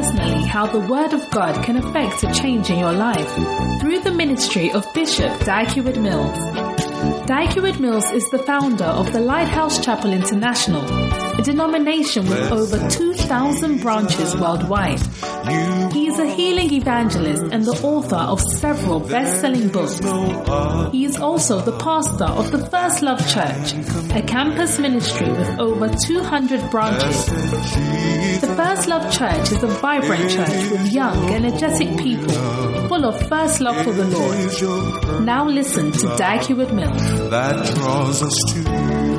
personally how the Word of God can affect a change in your life through the ministry of Bishop Dag Heward-Mills. Dag Heward-Mills is the founder of the Lighthouse Chapel International, a denomination with over 2,000 branches worldwide. He is a healing evangelist and the author of several best-selling books. He is also the pastor of the First Love Church, a campus ministry with over 200 branches. The First Love Church is a vibrant church with young, energetic people full of first love for the Lord. Now listen to Dag Heward-Mills. That draws us to you.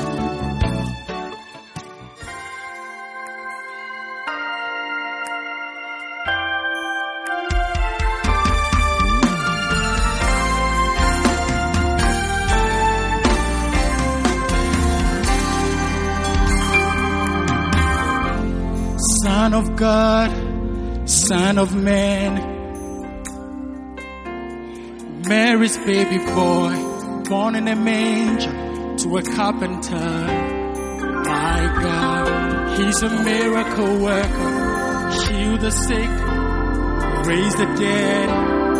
Son of God, Son of man, Mary's baby boy, born in a manger to a carpenter. My God, He's a miracle worker, heal the sick, raise the dead.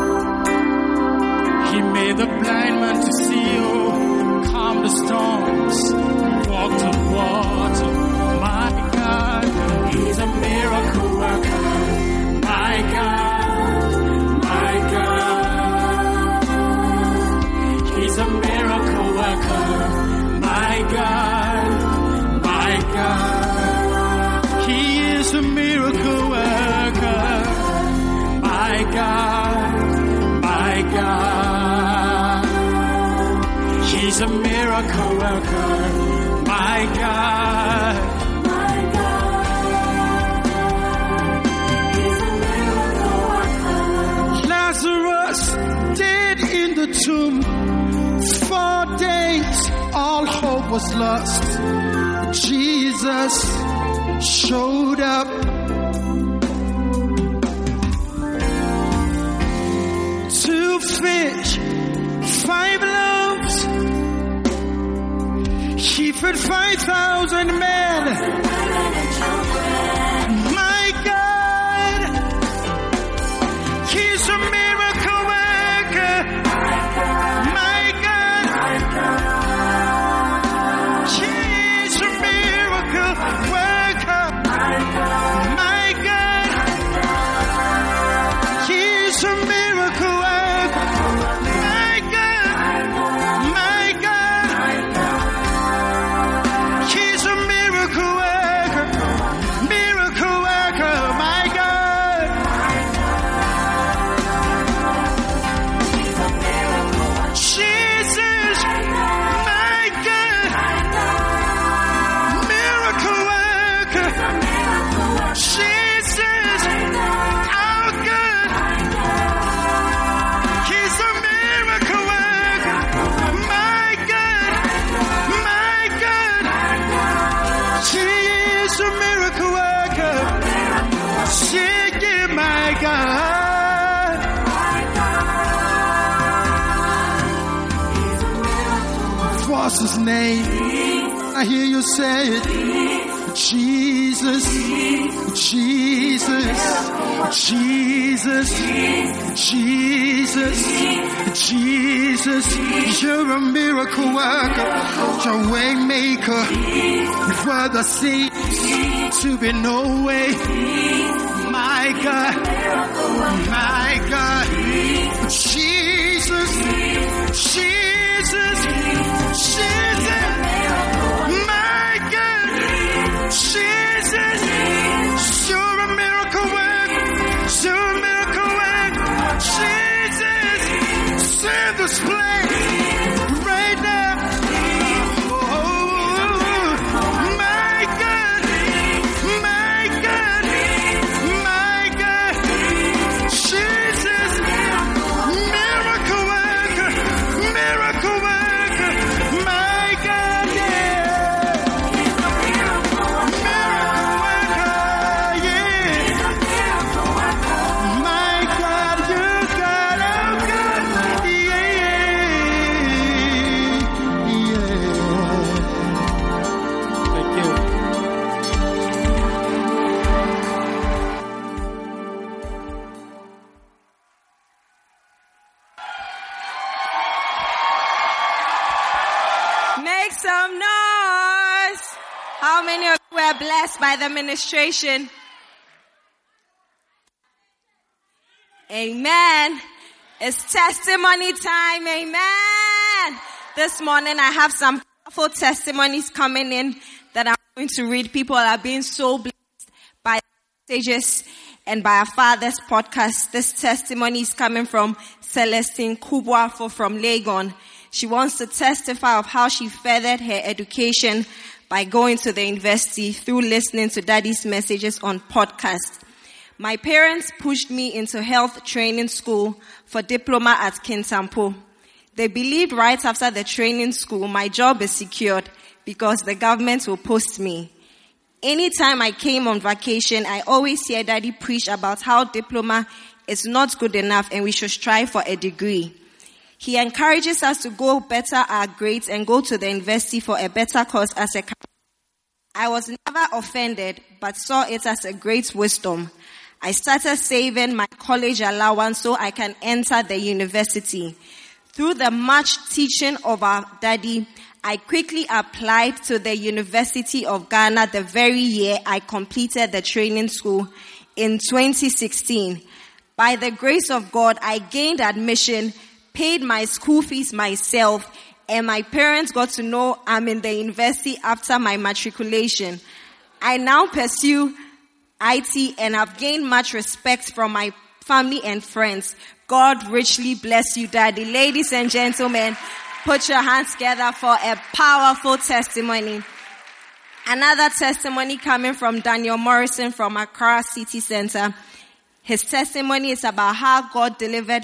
He made the blind man to see, oh, calm the storms, walk to water. My God, He's a miracle worker. My God, my God, He's a miracle worker. My God, my God, He is a miracle worker. My God, my God, He's a miracle worker. My God. Tomb. 4 days, all hope was lost. Jesus showed up. Two fish, 5 loaves. He fed 5,000 men. My God, He's a miracle worker. What's His name? I hear you say it. Jesus, Jesus, Jesus, Jesus, Jesus. You're a miracle worker, you're a way maker. For the seems to be no way. My God, my God, Jesus, Jesus, Jesus, my God, Jesus, you're a miracle worker, you're a miracle worker, Jesus, save this place right now. Miracle worker, my were blessed by the ministration. Amen. It's testimony time. Amen. This morning I have some powerful testimonies coming in that I'm going to read. People are being so blessed by messages and by our Father's podcast. This testimony is coming from Celestine Kubwafo from Legon. She wants to testify of how she furthered her education by going to the university through listening to Daddy's messages on podcast. My parents pushed me into health training school for diploma at Kintampo. They believed right after the training school, my job is secured because the government will post me. Anytime I came on vacation, I always hear Daddy preach about how diploma is not good enough and we should strive for a degree. He encourages us to go better our grades and go to the university for a better course as a career. I was never offended, but saw it as a great wisdom. I started saving my college allowance so I can enter the university. Through the much teaching of our Daddy, I quickly applied to the University of Ghana the very year I completed the training school in 2016. By the grace of God, I gained admission, paid my school fees myself, and my parents got to know I'm in the university after my matriculation. I now pursue IT and have gained much respect from my family and friends. God richly bless you, Daddy. Ladies and gentlemen, put your hands together for a powerful testimony. Another testimony coming from Daniel Morrison from Accra City Center. His testimony is about how God delivered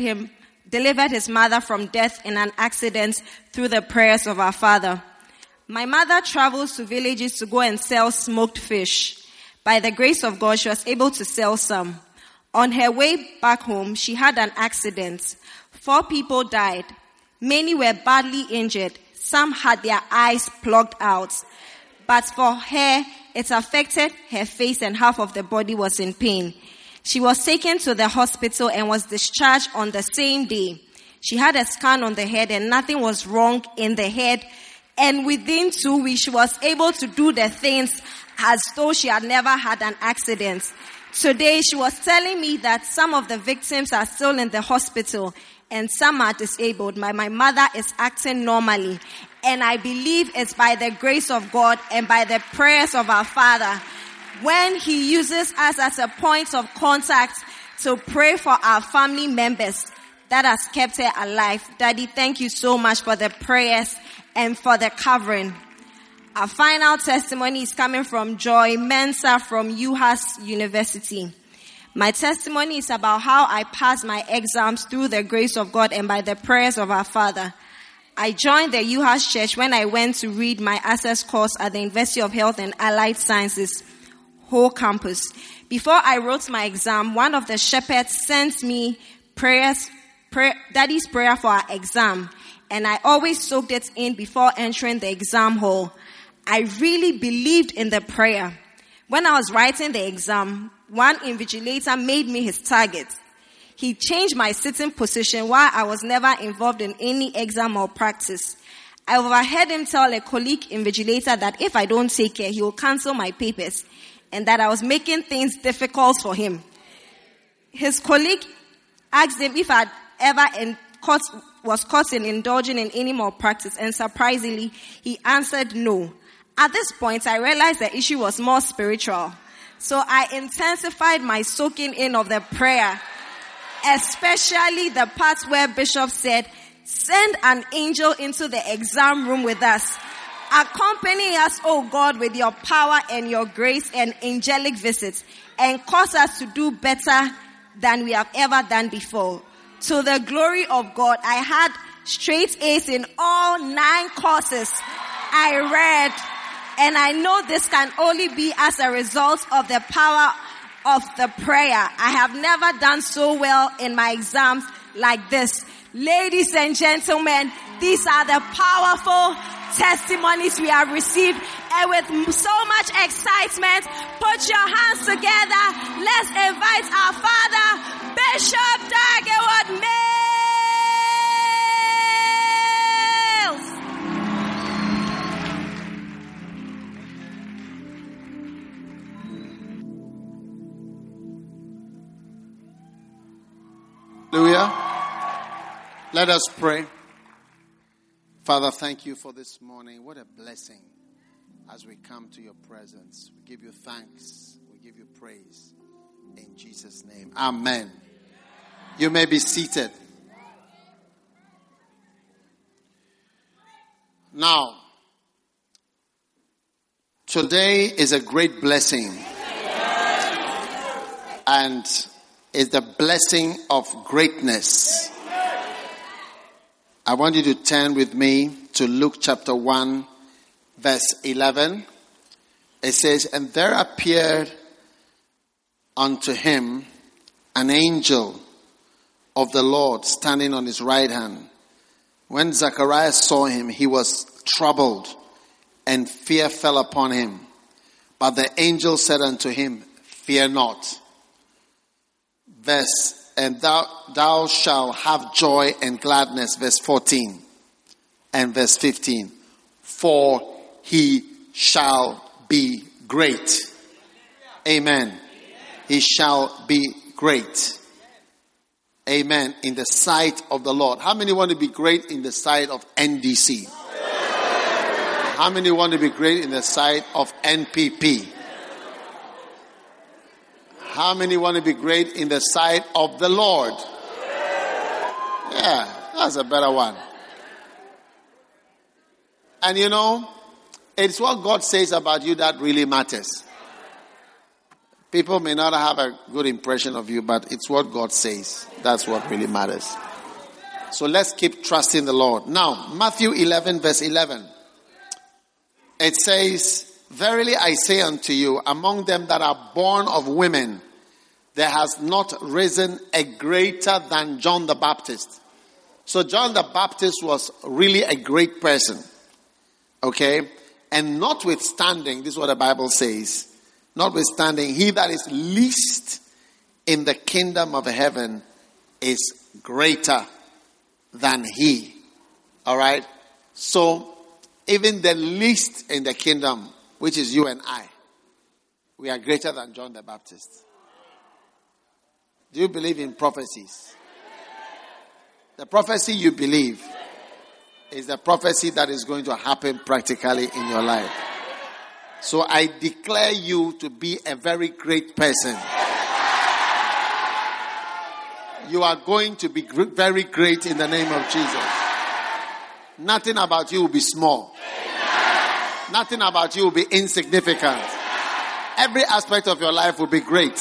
his mother from death in an accident through the prayers of our Father. My mother travels to villages to go and sell smoked fish. By the grace of God, she was able to sell some. On her way back home, she had an accident. 4 people died. Many were badly injured. Some had their eyes plugged out. But for her, it affected her face and half of the body was in pain. She was taken to the hospital and was discharged on the same day. She had a scan on the head and nothing was wrong in the head. And within 2 weeks, she was able to do the things as though she had never had an accident. Today, she was telling me that some of the victims are still in the hospital and some are disabled. My mother is acting normally. And I believe it's by the grace of God and by the prayers of our Father. When He uses us as a point of contact to pray for our family members, that has kept her alive. Daddy, thank you so much for the prayers and for the covering. Our final testimony is coming from Joy Mensah from UHAS University. My testimony is about how I passed my exams through the grace of God and by the prayers of our Father. I joined the UHAS Church when I went to read my access course at the University of Health and Allied Sciences whole campus. Before I wrote my exam, one of the shepherds sent me Daddy's prayer for our exam, and I always soaked it in before entering the exam hall. I really believed in the prayer. When I was writing the exam, one invigilator made me his target. He changed my sitting position while I was never involved in any exam or practice. I overheard him tell a colleague invigilator that if I don't take care, he will cancel my papers and that I was making things difficult for him. His colleague asked him if I'd ever was caught in indulging in any malpractice, and surprisingly, he answered no. At this point, I realized the issue was more spiritual. So I intensified my soaking in of the prayer, especially the part where Bishop said, send an angel into the exam room with us. Accompany us, O God, with your power and your grace and angelic visits, and cause us to do better than we have ever done before. To the glory of God, I had straight A's in all 9 courses I read, and I know this can only be as a result of the power of the prayer. I have never done so well in my exams like this. Ladies and gentlemen, these are the powerful testimonies we have received, and with so much excitement, put your hands together. Let's invite our Father, Bishop Dagwood Mills. Hallelujah. Let us pray. Father, thank you for this morning. What a blessing as we come to your presence. We give you thanks. We give you praise. In Jesus' name. Amen. You may be seated. Now, today is a great blessing. And it's the blessing of greatness. I want you to turn with me to Luke chapter 1, verse 11. It says, "And there appeared unto him an angel of the Lord standing on his right hand. When Zacharias saw him, he was troubled, and fear fell upon him. But the angel said unto him, Fear not. And thou shalt have joy and gladness. Verse 14 and verse 15. For he shall be great. Amen. He shall be great. Amen. In the sight of the Lord. How many want to be great in the sight of NDC? How many want to be great in the sight of NPP? How many want to be great in the sight of the Lord? Yeah, that's a better one. And you know, it's what God says about you that really matters. People may not have a good impression of you, but it's what God says. That's what really matters. So let's keep trusting the Lord. Now, Matthew 11, verse 11. It says, Verily I say unto you, among them that are born of women, there has not risen a greater than John the Baptist. So John the Baptist was really a great person. Okay? And notwithstanding, this is what the Bible says, notwithstanding, he that is least in the kingdom of heaven is greater than he. Alright? So, even the least in the kingdom, which is you and I, we are greater than John the Baptist. Do you believe in prophecies? The prophecy you believe is the prophecy that is going to happen practically in your life. So I declare you to be a very great person. You are going to be very great in the name of Jesus. Nothing about you will be small. Nothing about you will be insignificant. Every aspect of your life will be great.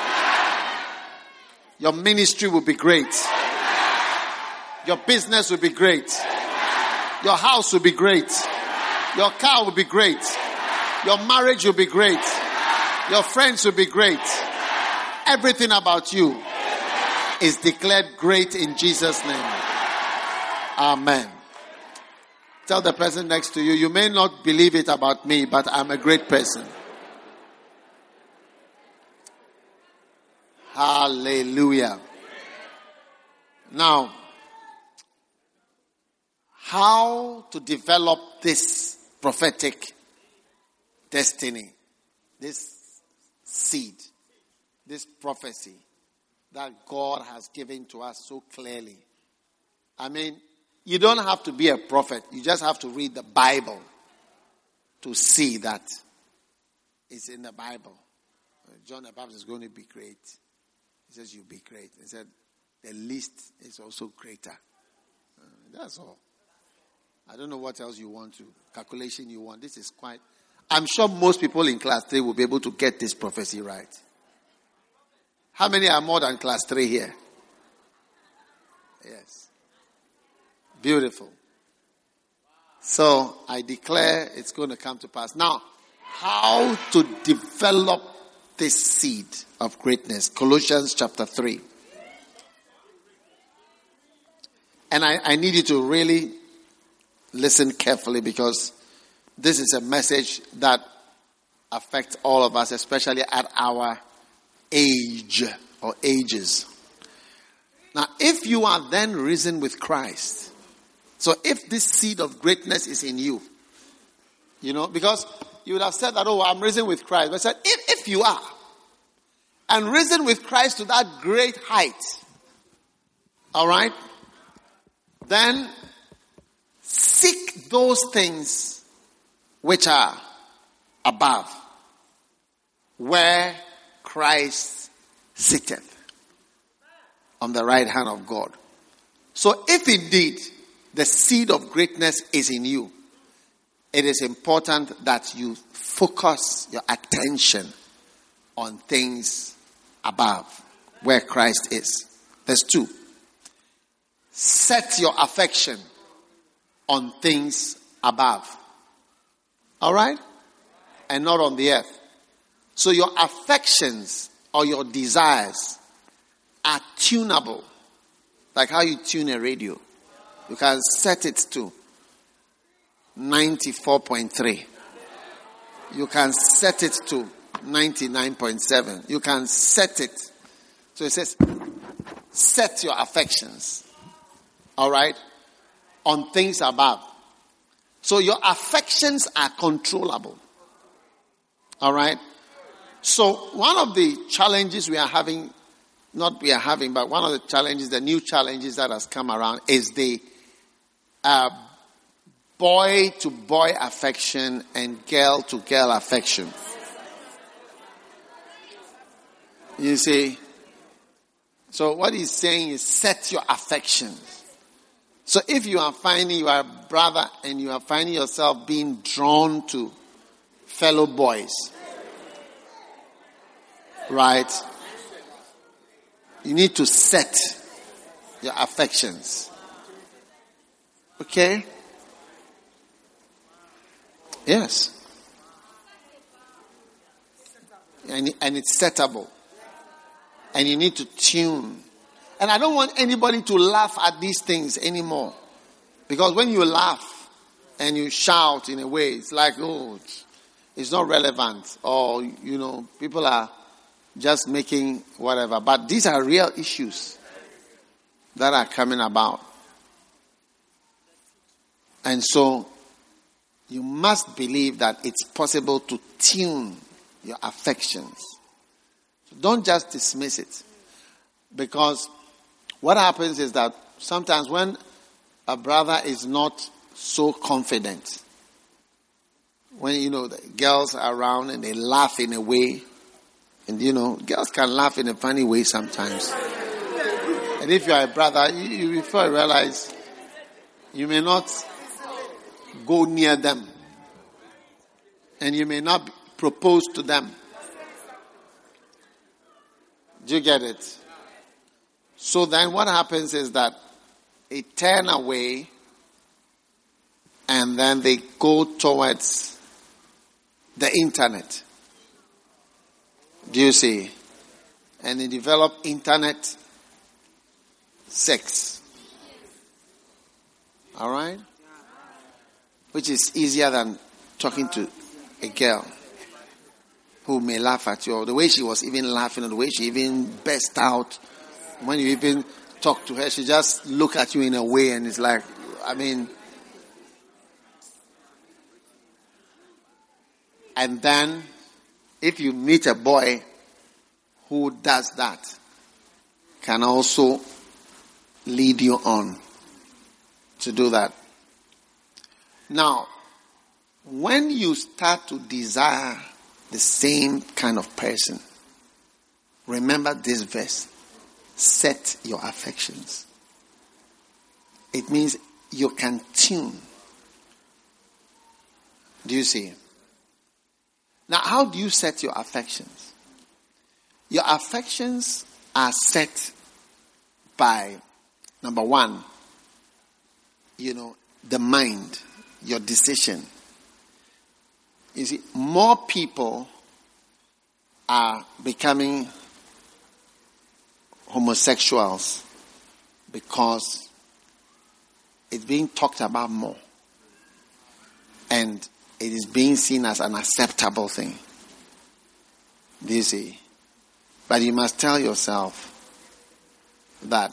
Your ministry will be great. Your business will be great. Your house will be great. Your car will be great. Your marriage will be great. Your friends will be great. Everything about you is declared great in Jesus' name. Amen. Tell the person next to you, you may not believe it about me, but I'm a great person. Hallelujah. Now, how to develop this prophetic destiny, this seed, this prophecy that God has given to us so clearly. I mean, you don't have to be a prophet. You just have to read the Bible to see that it's in the Bible. John the Baptist is going to be great. He says, you'll be great. He said, the least is also greater. That's all. I don't know what else you want to, calculation you want. This is quite, I'm sure most people in class 3 will be able to get this prophecy right. How many are more than class 3 here? Yes. Beautiful. So, I declare it's going to come to pass. Now, how to develop this seed of greatness? Colossians chapter 3. And I need you to really listen carefully, because this is a message that affects all of us, especially at our age or ages. Now, if you are then risen with Christ, so if this seed of greatness is in you, you know, because you would have said that, oh, I'm risen with Christ. But I said, if you are, and risen with Christ to that great height, All right? Then seek those things which are above, where Christ sitteth on the right hand of God. So if indeed the seed of greatness is in you, it is important that you focus your attention on things above, where Christ is. Verse 2. Set your affection on things above. All right? And not on the earth. So your affections or your desires are tunable. Like how you tune a radio. You can set it to 94.3. You can set it to 99.7. You can set it. So it says, set your affections. All right? On things above. So your affections are controllable. All right? So one of the challenges we are having, but one of the challenges, the new challenges that has come around is the boy-to-boy affection and girl-to-girl affection. You see? So what he's saying is set your affections. So if you are finding you are a brother and you are finding yourself being drawn to fellow boys, right? You need to set your affections. Okay? Yes. And it's settable. And you need to tune. And I don't want anybody to laugh at these things anymore. Because when you laugh and you shout in a way, it's like, oh, it's not relevant. Or, people are just making whatever. But these are real issues that are coming about. And so, you must believe that it's possible to tune your affections. So don't just dismiss it. Because what happens is that sometimes when a brother is not so confident, when, the girls are around and they laugh in a way, and, girls can laugh in a funny way sometimes. And if you are a brother, you before you realize, you may not go near them. And you may not propose to them. Do you get it? So then what happens is that they turn away and then they go towards the internet. Do you see? And they develop internet sex. All right? Which is easier than talking to a girl who may laugh at you. Or the way she was even laughing, or the way she even burst out. When you even talk to her, she just look at you in a way and it's like, and then if you meet a boy who does that, can also lead you on to do that. Now, when you start to desire the same kind of person, remember this verse. Set your affections. It means you can tune. Do you see? Now, how do you set your affections? Your affections are set by, number one, the mind, your decision. You see, more people are becoming homosexuals because it's being talked about more. And it is being seen as an acceptable thing. Do you see? But you must tell yourself that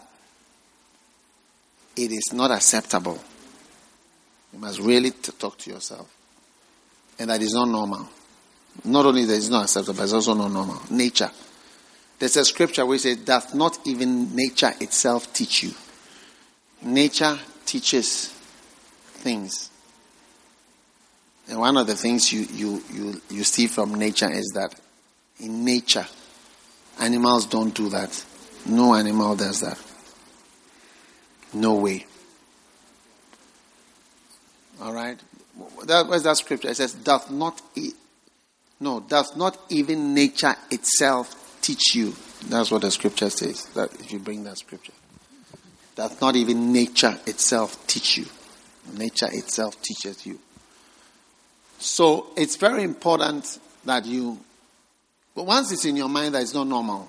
it is not acceptable. You must really talk to yourself. And that is not normal. Not only that it's not acceptable, but it's also not normal. Nature. There's a scripture which says, doth not even nature itself teach you? Nature teaches things. And one of the things you see from nature is that in nature, animals don't do that. No animal does that. No way. All right? Where's that scripture? It says, doth not even nature itself teach you? That's what the scripture says. That if you bring that scripture. Doth not even nature itself teach you? Nature itself teaches you. So it's very important that but once it's in your mind that it's not normal,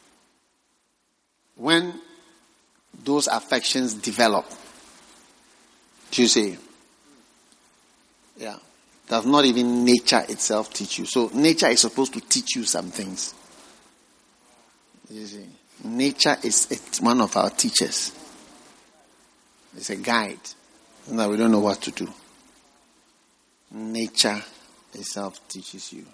when those affections develop, do you see? Yeah. Does not even nature itself teach you. So nature is supposed to teach you some things. You see? Nature it's one of our teachers. It's a guide. Now we don't know what to do. Nature itself teaches you.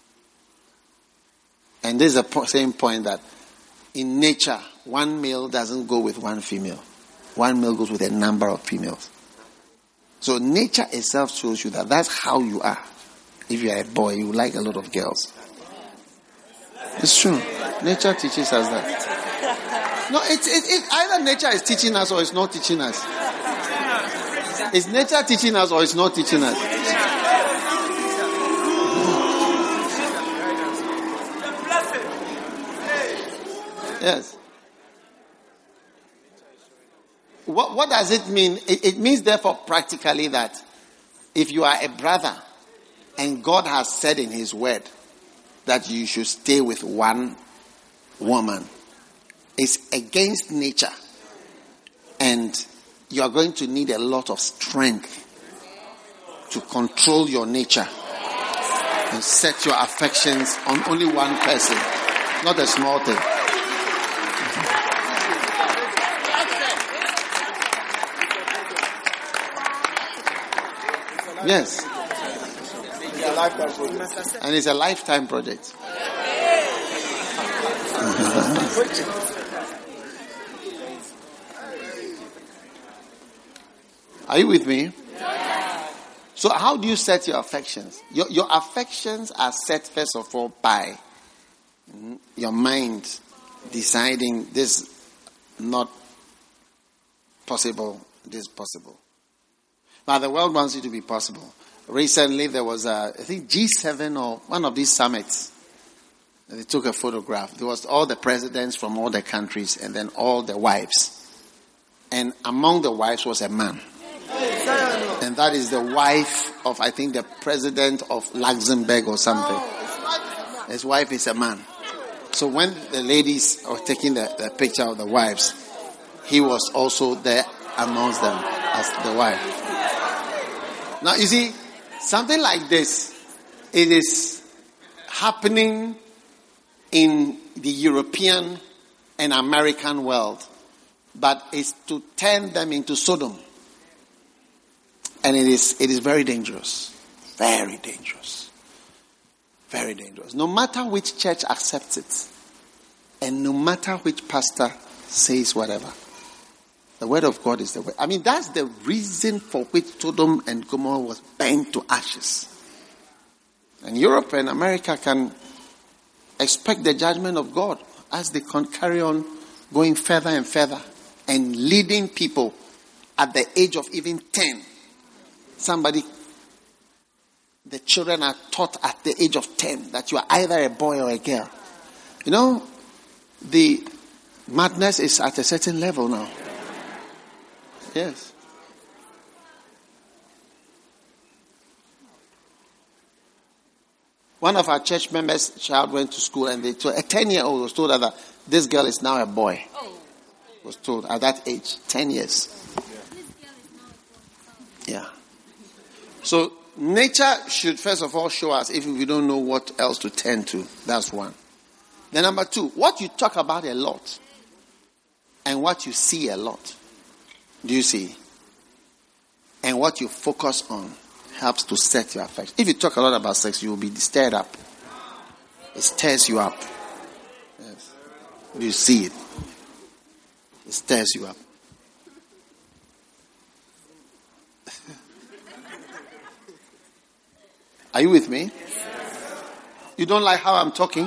And there's a same point that in nature, one male doesn't go with one female. One male goes with a number of females. So nature itself shows you that that's how you are. If you are a boy, you like a lot of girls. It's true. Nature teaches us that. No, it's either nature is teaching us or it's not teaching us. Is nature teaching us or it's not teaching us? Yes. What does it mean? It means therefore practically that if you are a brother and God has said in his word that you should stay with one woman, it's against nature. And you are going to need a lot of strength to control your nature and set your affections on only one person. Not a small thing. Yes. And it's a lifetime project. Are you with me? So how do you set your affections? Your affections are set first of all by your mind deciding this not possible, this possible. Now the world wants it to be possible. Recently there was I think G7 or one of these summits. They took a photograph. There was all the presidents from all the countries and then all the wives. And among the wives was a man. And that is the wife of, I think, the president of Luxembourg or something. His wife is a man. So when the ladies were taking the picture of the wives, he was also there amongst them as the wife. Now, you see, something like this, it is happening in the European and American world, but it's to turn them into Sodom. And it is very dangerous. Very dangerous. Very dangerous. No matter which church accepts it, and no matter which pastor says whatever, the word of God is the way. I mean, that's the reason for which Sodom and Gomorrah was burned to ashes. And Europe and America can expect the judgment of God as they can carry on going further and further and leading people at the age of even 10. The children are taught at the age of 10 that you are either a boy or a girl. You know, the madness is at a certain level now. Yes. One of our church members' child went to school and a 10-year-old was told that this girl is now a boy. Was told at that age, 10 years. Yeah. So nature should first of all show us if we don't know what else to turn to. That's one. Then number two, what you talk about a lot and what you see a lot. Do you see? And what you focus on helps to set your affection. If you talk a lot about sex, you will be stirred up. It stirs you up. Yes. You see it. It stirs you up. Are you with me? You don't like how I'm talking?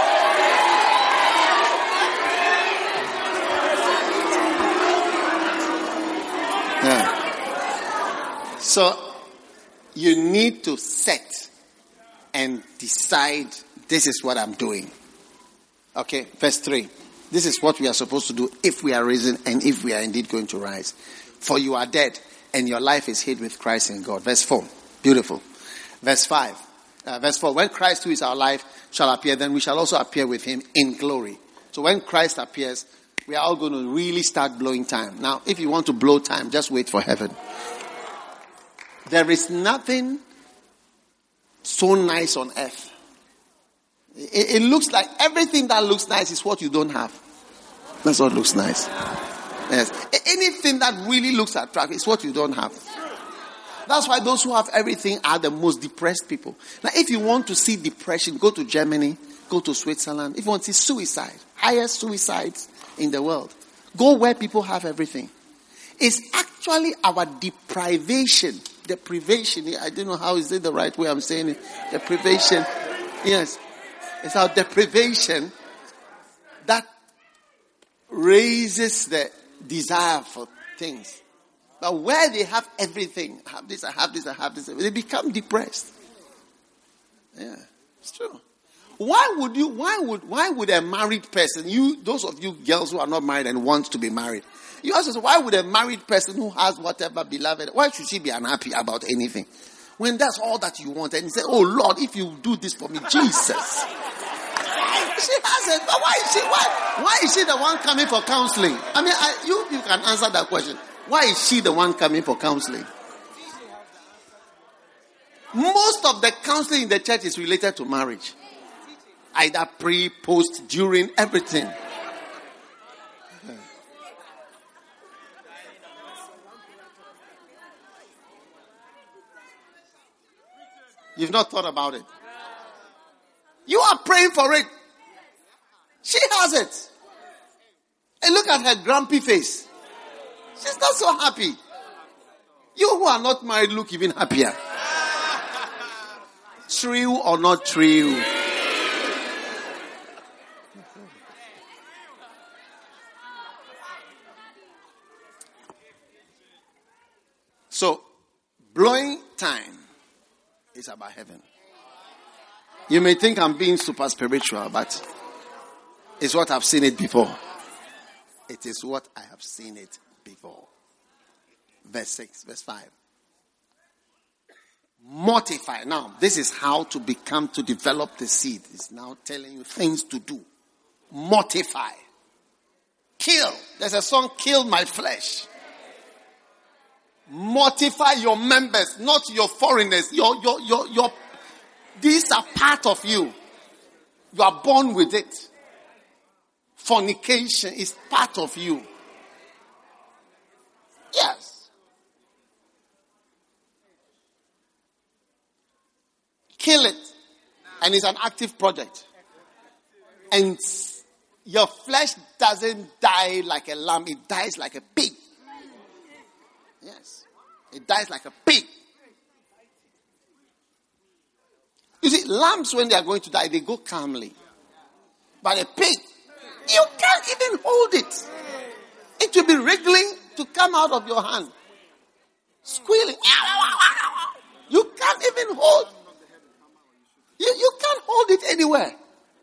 Yeah. So, you need to set and decide, this is what I'm doing. Okay, verse 3. This is what we are supposed to do if we are risen and if we are indeed going to rise. For you are dead and your life is hid with Christ in God. Verse 4. Beautiful. Verse 5. Verse 4. When Christ, who is our life, shall appear, then we shall also appear with him in glory. So when Christ appears, we are all going to really start blowing time. Now, if you want to blow time, just wait for heaven. There is nothing so nice on earth. It looks like everything that looks nice is what you don't have. That's what looks nice. Yes. Anything that really looks attractive is what you don't have. That's why those who have everything are the most depressed people. Now, if you want to see depression, go to Germany, go to Switzerland. If you want to see suicide, highest suicides in the world, go where people have everything. It's actually our deprivation. I don't know how is it the right way I'm saying it. Deprivation. Yes. It's our deprivation that raises the desire for things. But where they have everything, I have this, they become depressed. Yeah, it's true. Why would a married person, those of you girls who are not married and want to be married, you ask yourself, why would a married person who has whatever beloved, why should she be unhappy about anything? When that's all that you want, and you say, oh Lord, if you do this for me, Jesus. She has it, but why is she the one coming for counseling? I mean, you can answer that question. Why is she the one coming for counseling? Most of the counseling in the church is related to marriage. Either pre, post, during, everything. You've not thought about it. You are praying for it. She has it. And look at her grumpy face. She's not so happy. You who are not married look even happier. True or not true? So, blowing time is about heaven. You may think I'm being super spiritual, but it's what I've seen it before. It is what I have seen it before. Verse 6, verse 5. Mortify. Now, this is how to develop the seed. It's now telling you things to do. Mortify. Kill. There's a song, Kill My Flesh. Mortify your members, not your foreigners. These are part of you. You are born with it. Fornication is part of you. Yes. Kill it. And it's an active project. And your flesh doesn't die like a lamb. It dies like a pig. Yes. It dies like a pig. You see, lambs, when they are going to die, they go calmly. But a pig, you can't even hold it. It will be wriggling to come out of your hand. Squealing. You can't even hold. You can't hold it anywhere.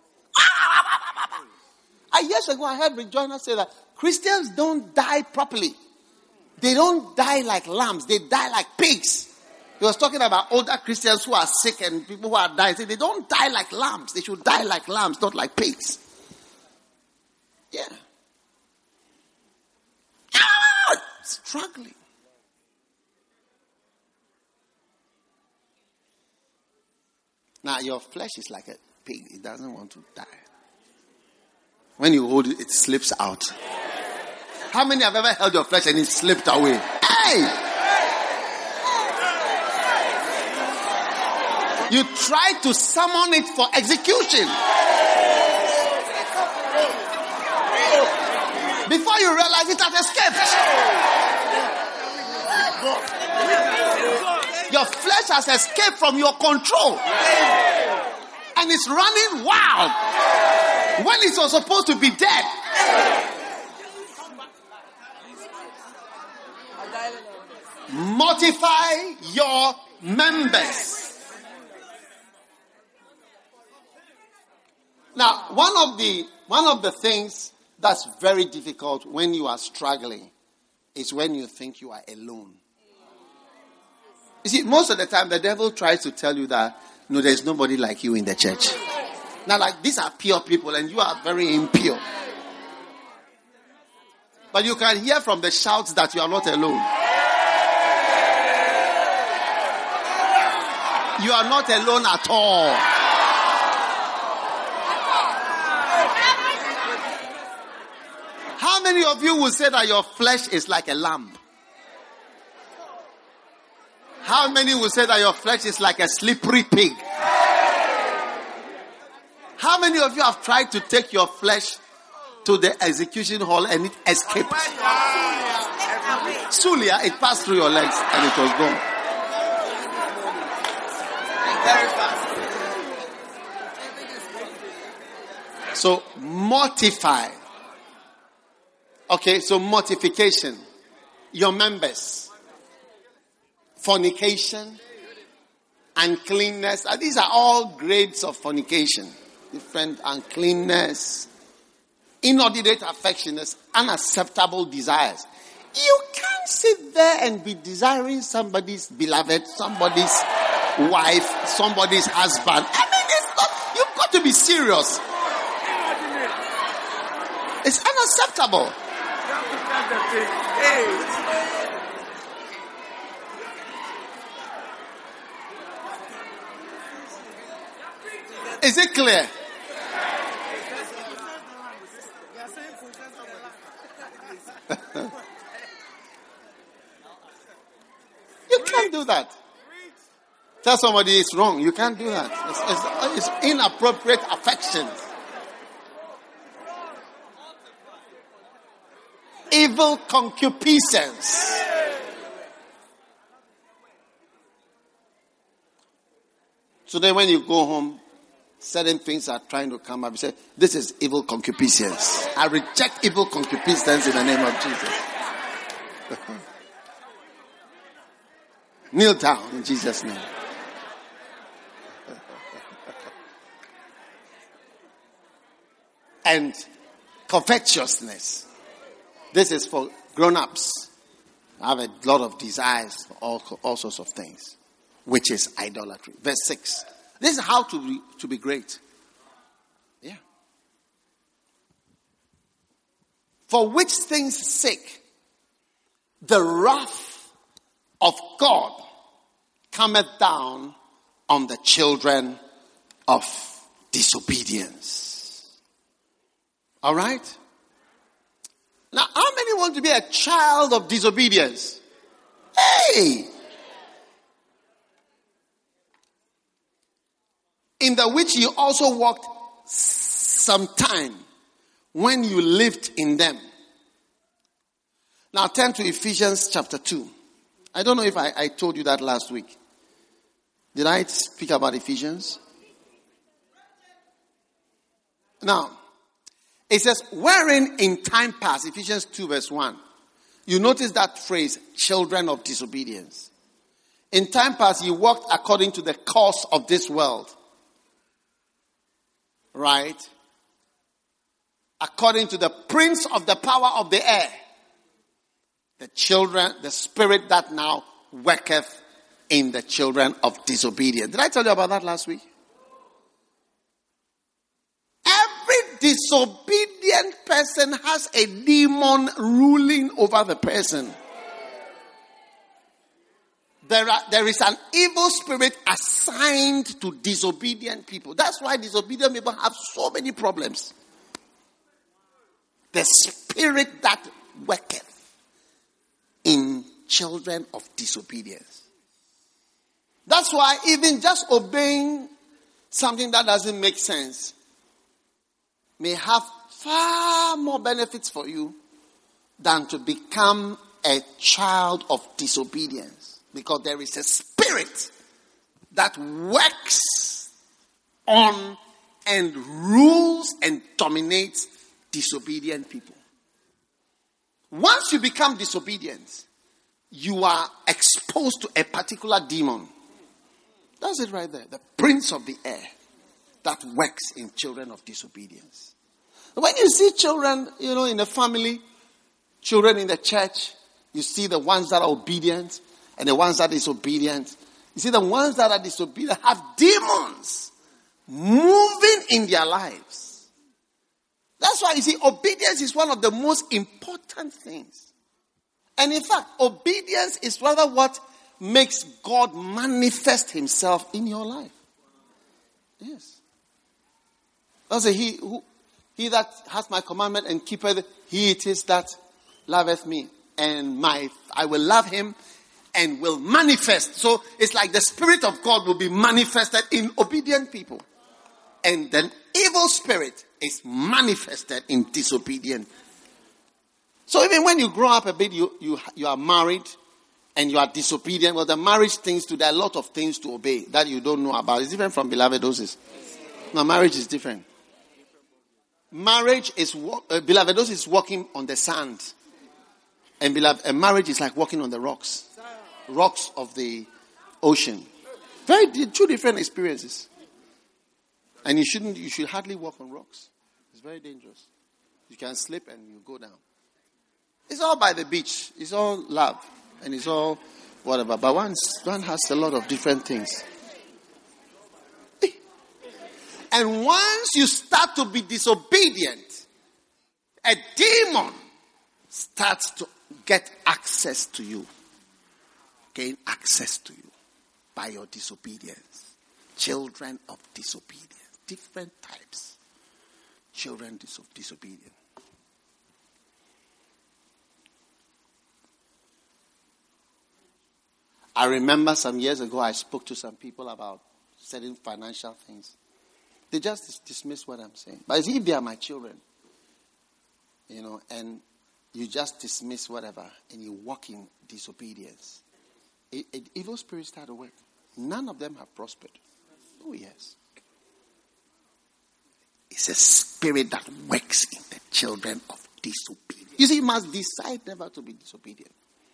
Years ago, I heard Rejoinder say that Christians don't die properly. They don't die like lambs. They die like pigs. He was talking about older Christians who are sick and people who are dying. They don't die like lambs. They should die like lambs, not like pigs. Yeah. Struggling. Now, your flesh is like a pig. It doesn't want to die. When you hold it, it slips out. How many have ever held your flesh and it slipped away? Hey! You try to summon it for execution. Before you realize it has escaped. Your flesh has escaped from your control. And it's running wild when it was supposed to be dead. Mortify your members. Now, one of the things that's very difficult when you are struggling is when you think you are alone. You see, most of the time the devil tries to tell you that no, there's nobody like you in the church. Now, like, these are pure people and you are very impure. But you can hear from the shouts that you are not alone. You are not alone at all. How many of you will say that your flesh is like a lamb? How many will say that your flesh is like a slippery pig? How many of you have tried to take your flesh to the execution hall and it escaped? Sulia, it passed through your legs and it was gone. Very fast. So mortify. Okay, so mortification. Your members. Fornication. Uncleanness. These are all grades of fornication. Different uncleanness. Inordinate affections. Unacceptable desires. You can't sit there and be desiring somebody's beloved, somebody's wife, somebody's husband. I mean, it's not, you've got to be serious. It's unacceptable. Is it clear? You can't do that. Tell somebody it's wrong. You can't do that. It's inappropriate affections. Evil concupiscence. Today when you go home, certain things are trying to come up. You say, this is evil concupiscence. I reject evil concupiscence in the name of Jesus. Kneel down in Jesus' name. And covetousness. This is for grown-ups. I have a lot of desires for all sorts of things, which is idolatry. Verse 6. This is how to be great. Yeah. For which things' sake the wrath of God cometh down on the children of disobedience. All right? Now, how many want to be a child of disobedience? Hey! In the which you also walked some time when you lived in them. Now turn to Ephesians chapter 2. I don't know if I told you that last week. Did I speak about Ephesians? Now, it says, wherein in time past, Ephesians 2 verse 1. You notice that phrase, children of disobedience. In time past, you walked according to the course of this world. Right? According to the prince of the power of the air. The children, the spirit that now worketh in the children of disobedience. Did I tell you about that last week? Every disobedient person has a demon ruling over the person. There is an evil spirit assigned to disobedient people. That's why disobedient people have so many problems. The spirit that worketh in children of disobedience. That's why even just obeying something that doesn't make sense may have far more benefits for you than to become a child of disobedience. Because there is a spirit spirit that works on and rules and dominates disobedient people. Once you become disobedient, you are exposed to a particular demon. That's it right there. The prince of the air that works in children of disobedience. When you see children, in the family, children in the church, you see the ones that are obedient and the ones that are disobedient. You see the ones that are disobedient have demons moving in their lives. That's why you see obedience is one of the most important things. And in fact, obedience is rather what makes God manifest himself in your life. Yes. That's he that has my commandment and keepeth, he it is that loveth me. And I will love him and will manifest. So it's like the Spirit of God will be manifested in obedient people. And the evil spirit is manifested in disobedient. So even when you grow up a bit, you are married and you are disobedient. Well, the marriage things there are a lot of things to obey that you don't know about. It's different from beloved doses. No, marriage is different. Marriage is beloved doses is walking on the sand. And marriage is like walking on the rocks of the ocean. Two different experiences. And you should hardly walk on rocks. It's very dangerous. You can slip and you go down. It's all by the beach. It's all love. And it's all whatever. But one has a lot of different things. And once you start to be disobedient, a demon starts to get access to you. Gain access to you by your disobedience. Children of disobedience. Different types. Children of disobedience. I remember some years ago I spoke to some people about certain financial things. They just dismiss what I'm saying. But if they are my children, and you just dismiss whatever and you walk in disobedience, evil spirits start to work. None of them have prospered. Oh, yes. It's a spirit that works in the children of disobedience. You see, you must decide never to be disobedient.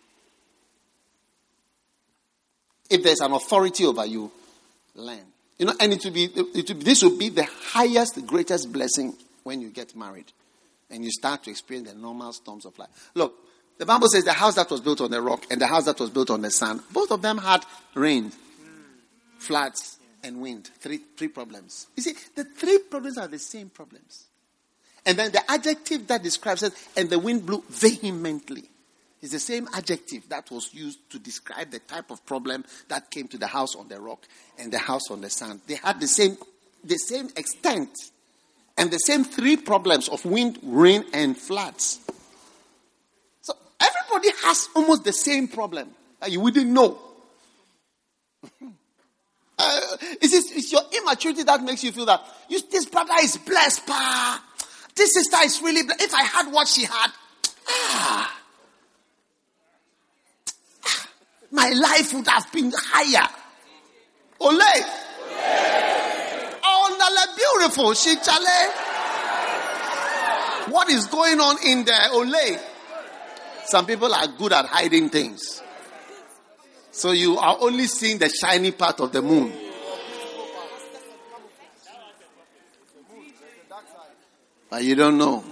If there's an authority over you, learn. And this will be the highest, the greatest blessing when you get married. And you start to experience the normal storms of life. Look, the Bible says the house that was built on the rock and the house that was built on the sand, both of them had rain, floods, and wind. Three problems. You see, the three problems are the same problems. And then the adjective that describes it, and the wind blew vehemently. It's the same adjective that was used to describe the type of problem that came to the house on the rock and the house on the sand. They had the same extent and the same three problems of wind, rain, and floods. So everybody has almost the same problem that you wouldn't know. It's your immaturity that makes you feel that this brother is blessed, pa. This sister is really blessed. If I had what she had, my life would have been higher. Ole. Oh, Nala, beautiful. She chale. What is going on in there? Ole. Some people are good at hiding things. So you are only seeing the shiny part of the moon. But you don't know.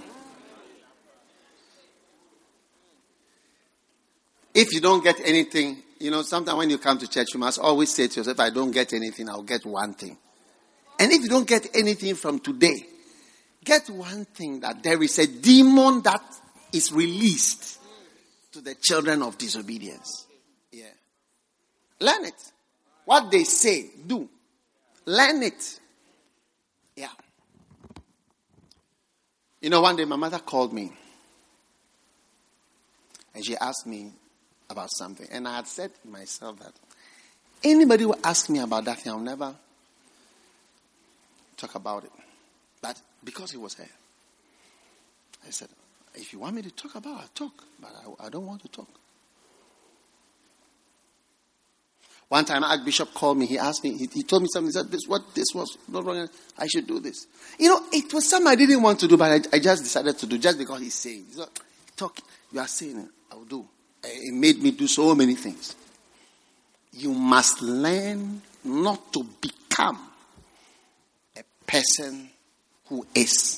If you don't get anything, sometimes when you come to church, you must always say to yourself, if I don't get anything, I'll get one thing. And if you don't get anything from today, get one thing, that there is a demon that is released to the children of disobedience. Yeah. Learn it. What they say, do. Learn it. Yeah. One day my mother called me. And she asked me about something. And I had said to myself that anybody who asks me about that thing, I'll never talk about it. But because it was her, I said, if you want me to talk about it, I'll talk. But I don't want to talk. One time, Archbishop called me. He asked me. He told me something. He said, "This was not wrong. I should do this." It was something I didn't want to do, but I just decided to do just because he's saying. He's not, talk. You are saying it. I will do. It made me do so many things. You must learn not to become a person who is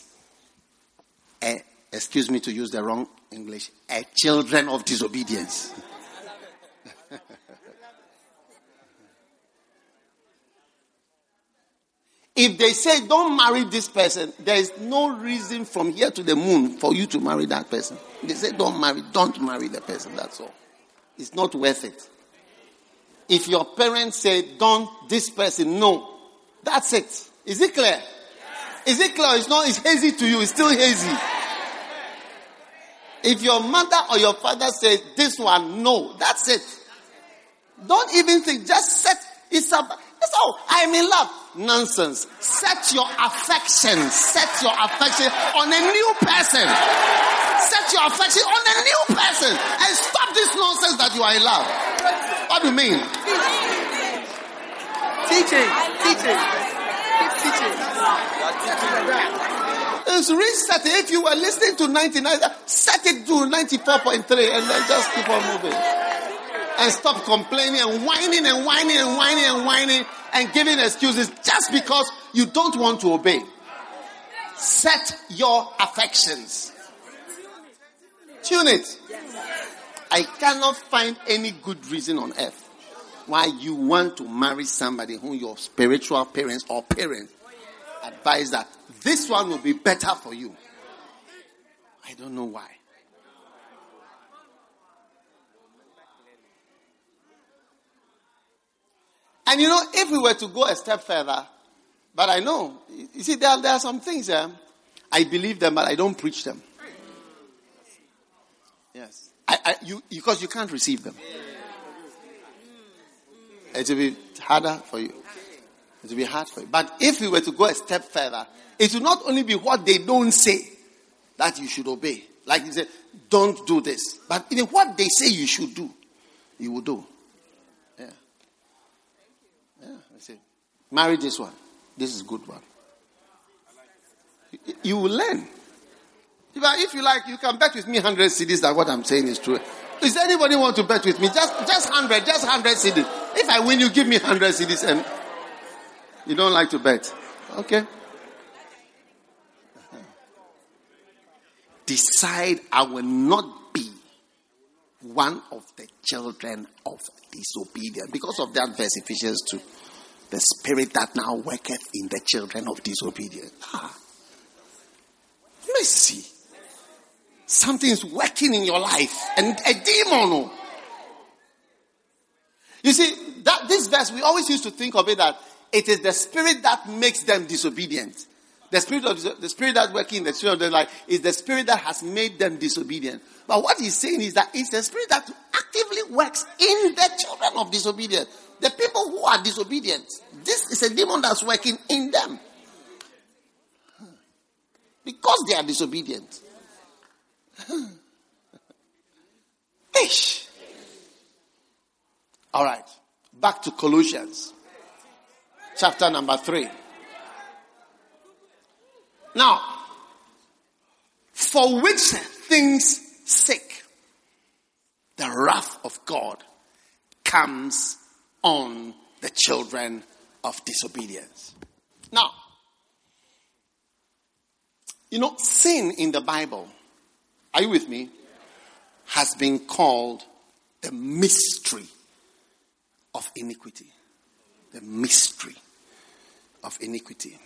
excuse me to use the wrong English, a children of disobedience. If they say don't marry this person, there is no reason from here to the moon for you to marry that person. They say don't marry the person, that's all. It's not worth it. If your parents say don't this person, no. That's it. Is it clear? Yes. Is it clear? It's hazy to you, it's still hazy. If your mother or your father says this one, no, that's it. Don't even think, just set it's up. So I'm in love. Nonsense. Set your affection on a new person. Set your affection on a new person and stop this nonsense that you are in love. What do you mean? Teaching. It's reset. If you were listening to 99, set it to 94.3 and then just keep on moving. And stop complaining and whining and giving excuses just because you don't want to obey. Set your affections. Tune it. I cannot find any good reason on earth why you want to marry somebody whom your spiritual parents or parents advise that this one will be better for you. I don't know why. And if we were to go a step further, but I know, you see, there are some things, I believe them, but I don't preach them. Yes. Because you can't receive them. It will be harder for you. It will be hard for you. But if we were to go a step further, it will not only be what they don't say that you should obey. Like you say, don't do this. But even what they say you should do, you will do. Marry this one. This is a good one. You will learn. If you like, you can bet with me 100 CDs that what I'm saying is true. Does anybody want to bet with me? Just 100 CDs. If I win, you give me 100 CDs and you don't like to bet. Okay. Decide I will not be one of the children of disobedience. Because of that verse, Ephesians 2. The spirit that now worketh in the children of disobedience. Mercy. Something is working in your life. And a demon. You see, this verse, we always used to think of it that it is the spirit that makes them disobedient. The spirit that working in the children of their life is the spirit that has made them disobedient. But what he's saying is that it's the spirit that actively works in the children of disobedience. The people who are disobedient. This is a demon that's working in them. Because they are disobedient. Ish. All right. Back to Colossians. Chapter number 3. Now, for which things' sake the wrath of God comes on the children of disobedience. Now, sin in the Bible, are you with me, has been called the mystery of iniquity. The mystery of iniquity.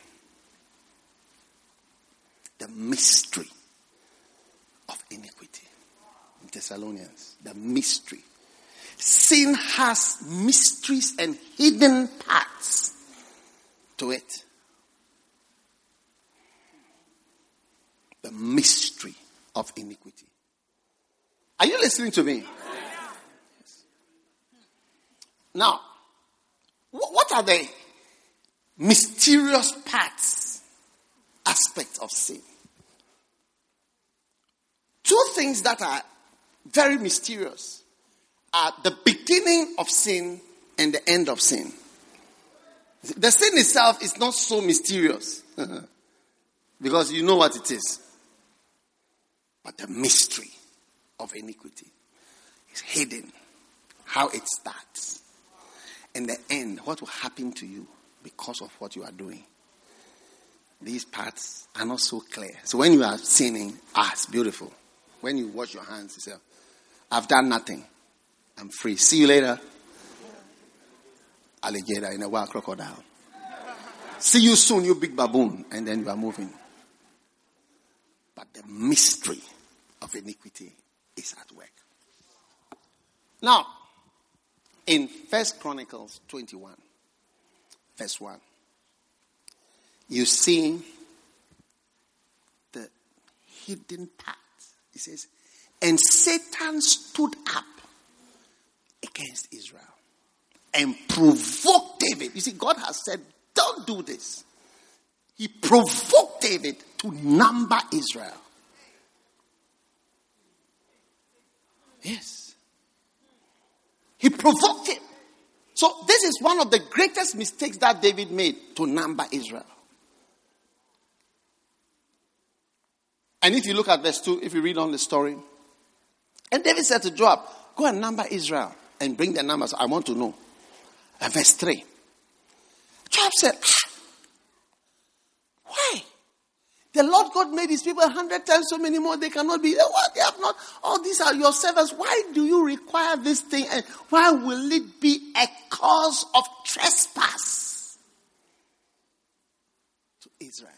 The mystery of iniquity. In Thessalonians, the mystery. Sin has mysteries and hidden parts to it. The mystery of iniquity. Are you listening to me? Yes. Now, what are the mysterious parts, aspects of sin? Two things that are very mysterious are the beginning of sin and the end of sin. The sin itself is not so mysterious because you know what it is. But the mystery of iniquity is hidden. How it starts. And the end, what will happen to you because of what you are doing. These parts are not so clear. So when you are sinning, it's beautiful. When you wash your hands, you say, I've done nothing. I'm free. See you later. Alligator in a wild crocodile. See you soon, you big baboon. And then you are moving. But the mystery of iniquity is at work. Now, in 1 Chronicles 21, verse 1, you see the hidden part. It says, and Satan stood up against Israel and provoked David. You see, God has said, don't do this. He provoked David to number Israel. Yes. He provoked him. So this is one of the greatest mistakes that David made, to number Israel. And if you look at verse 2, if you read on the story, and David said to Joab, go and number Israel and bring the numbers. I want to know. And verse 3. Joab said, why? The Lord God made his people 100 times so many more. They cannot be. What? They have not. All these are your servants. Why do you require this thing? And why will it be a cause of trespass to Israel?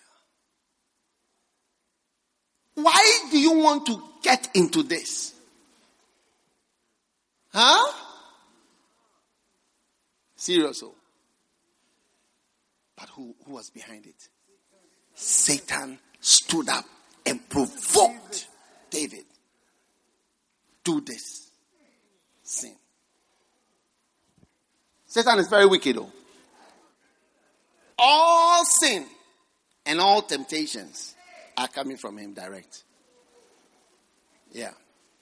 Why do you want to get into this? Huh? Serious. But who was behind it? Satan stood up and provoked David. Do this sin. Satan is very wicked, though. All sin and all temptations are coming from him direct. Yeah.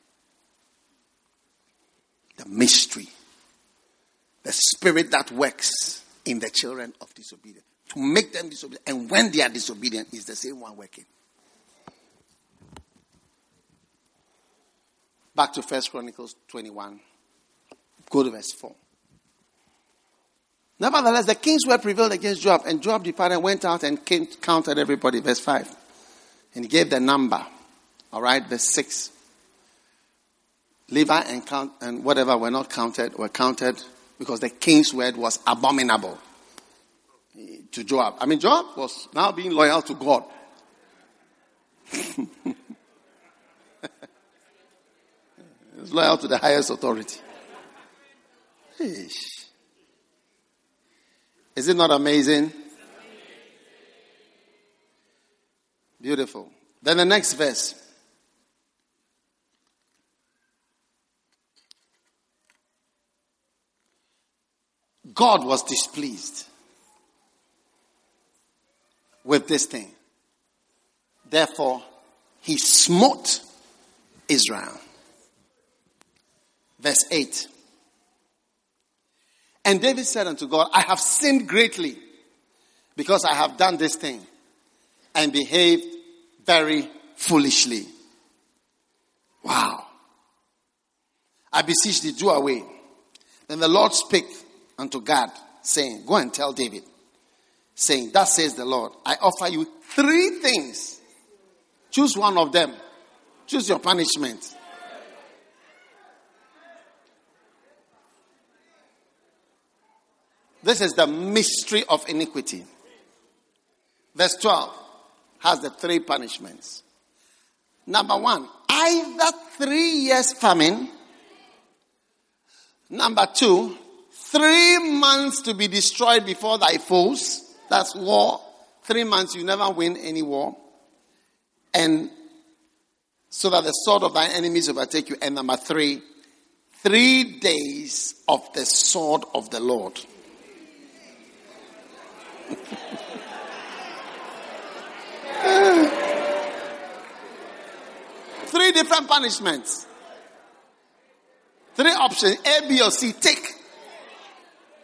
The mystery. The spirit that works in the children of disobedience. To make them disobedient. And when they are disobedient, is the same one working. Back to 1 Chronicles 21. Go to verse 4. Nevertheless, the king's word prevailed against Joab. And Joab departed and went out and counted everybody. Verse 5. And he gave the number. All right, verse 6. Levi and whatever were not counted, were counted because the king's word was abominable to Joab. I mean, Joab was now being loyal to God. He was loyal to the highest authority. Is it not amazing? Beautiful. Then the next verse. God was displeased with this thing. Therefore, he smote Israel. Verse 8. And David said unto God, I have sinned greatly because I have done this thing and behaved very foolishly. Wow. I beseech thee, do away. Then the Lord spake unto Gad, saying, go and tell David, saying, thus says the Lord, I offer you 3 things. Choose one of them. Choose your punishment. This is the mystery of iniquity. Verse 12 has the 3 punishments. Number 1, either 3 years famine. Number 2, 3 months to be destroyed before thy foes. That's war. 3 months you never win any war. And so that the sword of thy enemies overtake you. And number 3, 3 days of the sword of the Lord. 3 different punishments. 3 options. A, B, or C. Tick.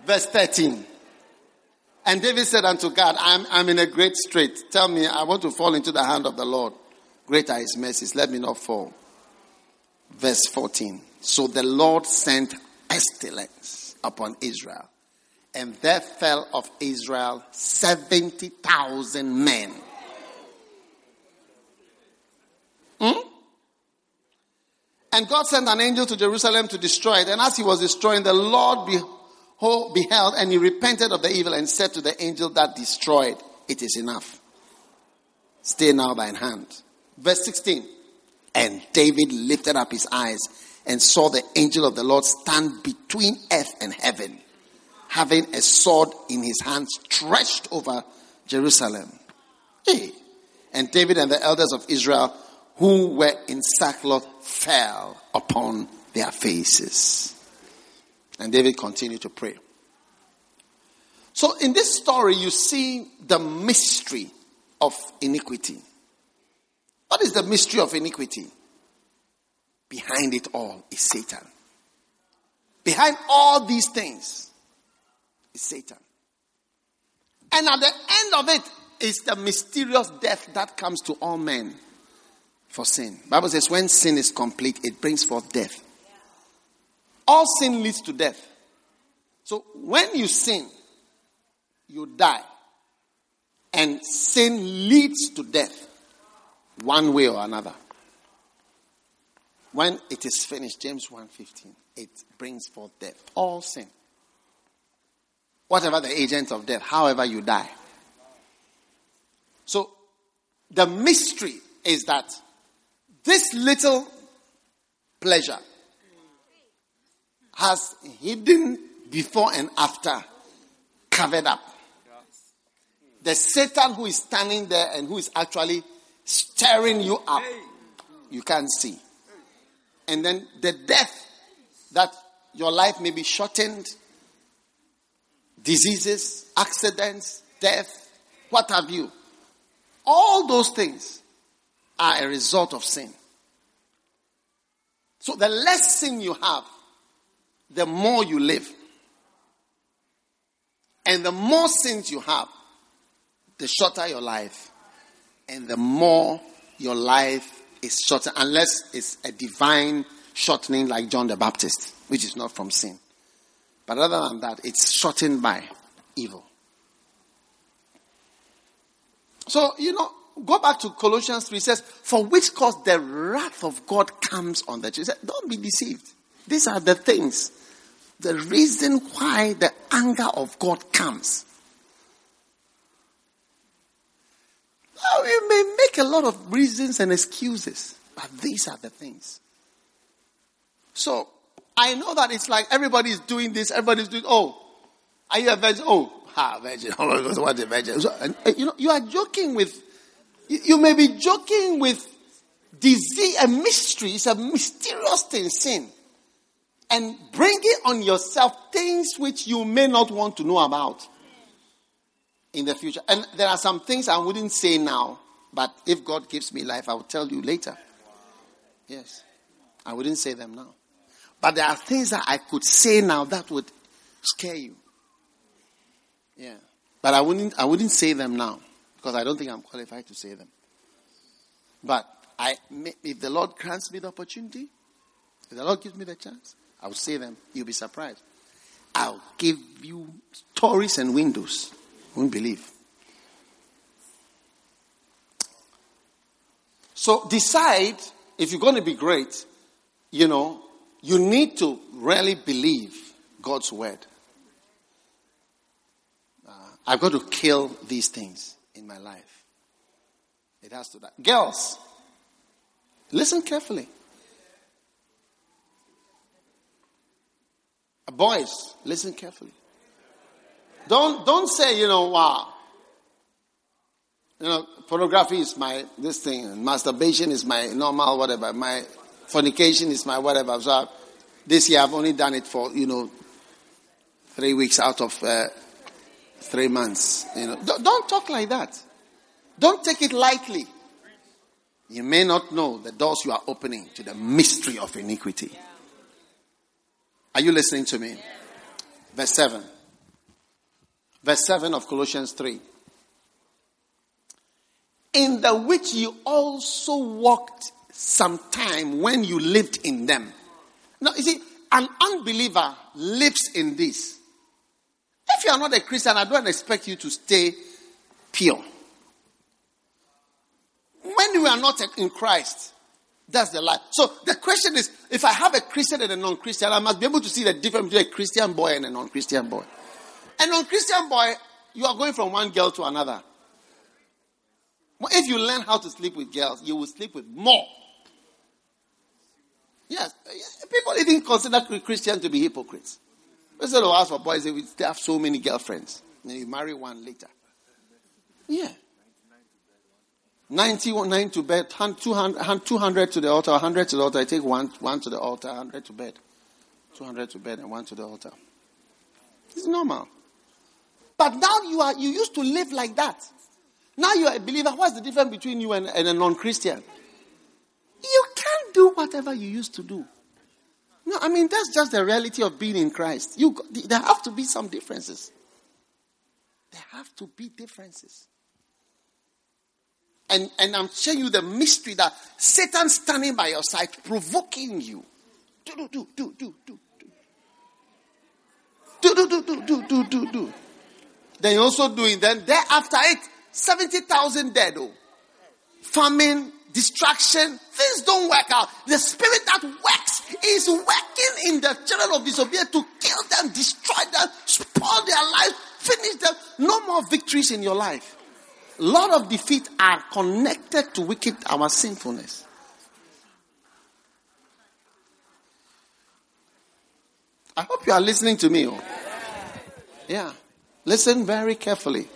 Verse 13. And David said unto God, I'm in a great strait. Tell me, I want to fall into the hand of the Lord. Great are his mercies. Let me not fall. Verse 14. So the Lord sent pestilence upon Israel. And there fell of Israel 70,000 men. And God sent an angel to Jerusalem to destroy it. And as he was destroying, the Lord beheld, and he repented of the evil and said to the angel that destroyed, it is enough. Stay now thine hand. Verse 16. And David lifted up his eyes and saw the angel of the Lord stand between earth and heaven, having a sword in his hand stretched over Jerusalem. Hey. And David and the elders of Israel who were in sackcloth fell upon their faces. And David continued to pray. So in this story, you see the mystery of iniquity. What is the mystery of iniquity? Behind it all is Satan. Behind all these things is Satan. And at the end of it is the mysterious death that comes to all men for sin. The Bible says when sin is complete, it brings forth death. All sin leads to death. So when you sin, you die. And sin leads to death, one way or another. When it is finished, James 1:15, it brings forth death. All sin. Whatever the agent of death, however you die. So the mystery is that this little pleasure has hidden before and after, covered up. The Satan who is standing there and who is actually stirring you up, you can't see. And then the death, that your life may be shortened, diseases, accidents, death, what have you. All those things are a result of sin. So the less sin you have, the more you live. And the more sins you have, the shorter your life. And the more your life is shorter, unless it's a divine shortening like John the Baptist, which is not from sin. But other than that, it's shortened by evil. So, go back to Colossians 3, it says, for which cause the wrath of God comes on the church. Don't be deceived. These are the things, the reason why the anger of God comes. Now, you may make a lot of reasons and excuses, but these are the things. So, I know that it's like everybody's doing this, everybody's doing, are you a virgin? Virgin. What a virgin. So, you are joking with, you may be joking with disease, a mystery. It's a mysterious thing, sin. And bring it on yourself things which you may not want to know about in the future. And there are some things I wouldn't say now, but if God gives me life, I will tell you later. Yes. I wouldn't say them now. But there are things that I could say now that would scare you. Yeah. But I wouldn't say them now because I don't think I'm qualified to say them. But if the Lord grants me the opportunity, if the Lord gives me the chance, I will say them. You'll be surprised. I'll give you stories and windows. You won't believe. So decide if you're going to be great, you need to really believe God's word. I've got to kill these things in my life. It has to die. Girls, listen carefully. Boys, listen carefully. Don't say, wow. Pornography is my this thing, and masturbation is my normal whatever. My fornication is my whatever. So this year I've only done it for 3 weeks out of 3 months. Don't talk like that. Don't take it lightly. You may not know the doors you are opening to the mystery of iniquity. Are you listening to me? Verse 7. Verse 7 of Colossians 3. In the which you also walked sometime when you lived in them. Now, you see, an unbeliever lives in this. If you are not a Christian, I don't expect you to stay pure. When you are not in Christ, that's the life. So the question is, if I have a Christian and a non-Christian, I must be able to see the difference between a Christian boy and a non-Christian boy. A non-Christian boy, you are going from one girl to another. But if you learn how to sleep with girls, you will sleep with more. Yes, people even consider Christians to be hypocrites. Instead of ask for boys, they have so many girlfriends. And you marry one later. Yeah. 99 to bed, 200 to the altar, 100 to the altar. I take one to the altar, 100 to bed. 200 to bed and 1 to the altar. It's normal. But now you used to live like that. Now you are a believer. What's the difference between you and a non-Christian? You can't do whatever you used to do. No, I mean, that's just the reality of being in Christ. There have to be some differences. There have to be differences. And I'm showing you the mystery that Satan standing by your side, provoking you. Do. Then you also doing, then thereafter it, 70,000 dead. Famine, distraction, things don't work out. The spirit that works is working in the children of disobedience to kill them, destroy them, spoil their lives, finish them. No more victories in your life. A lot of defeat are connected to our sinfulness. I hope you are listening to me. Yeah. Listen very carefully.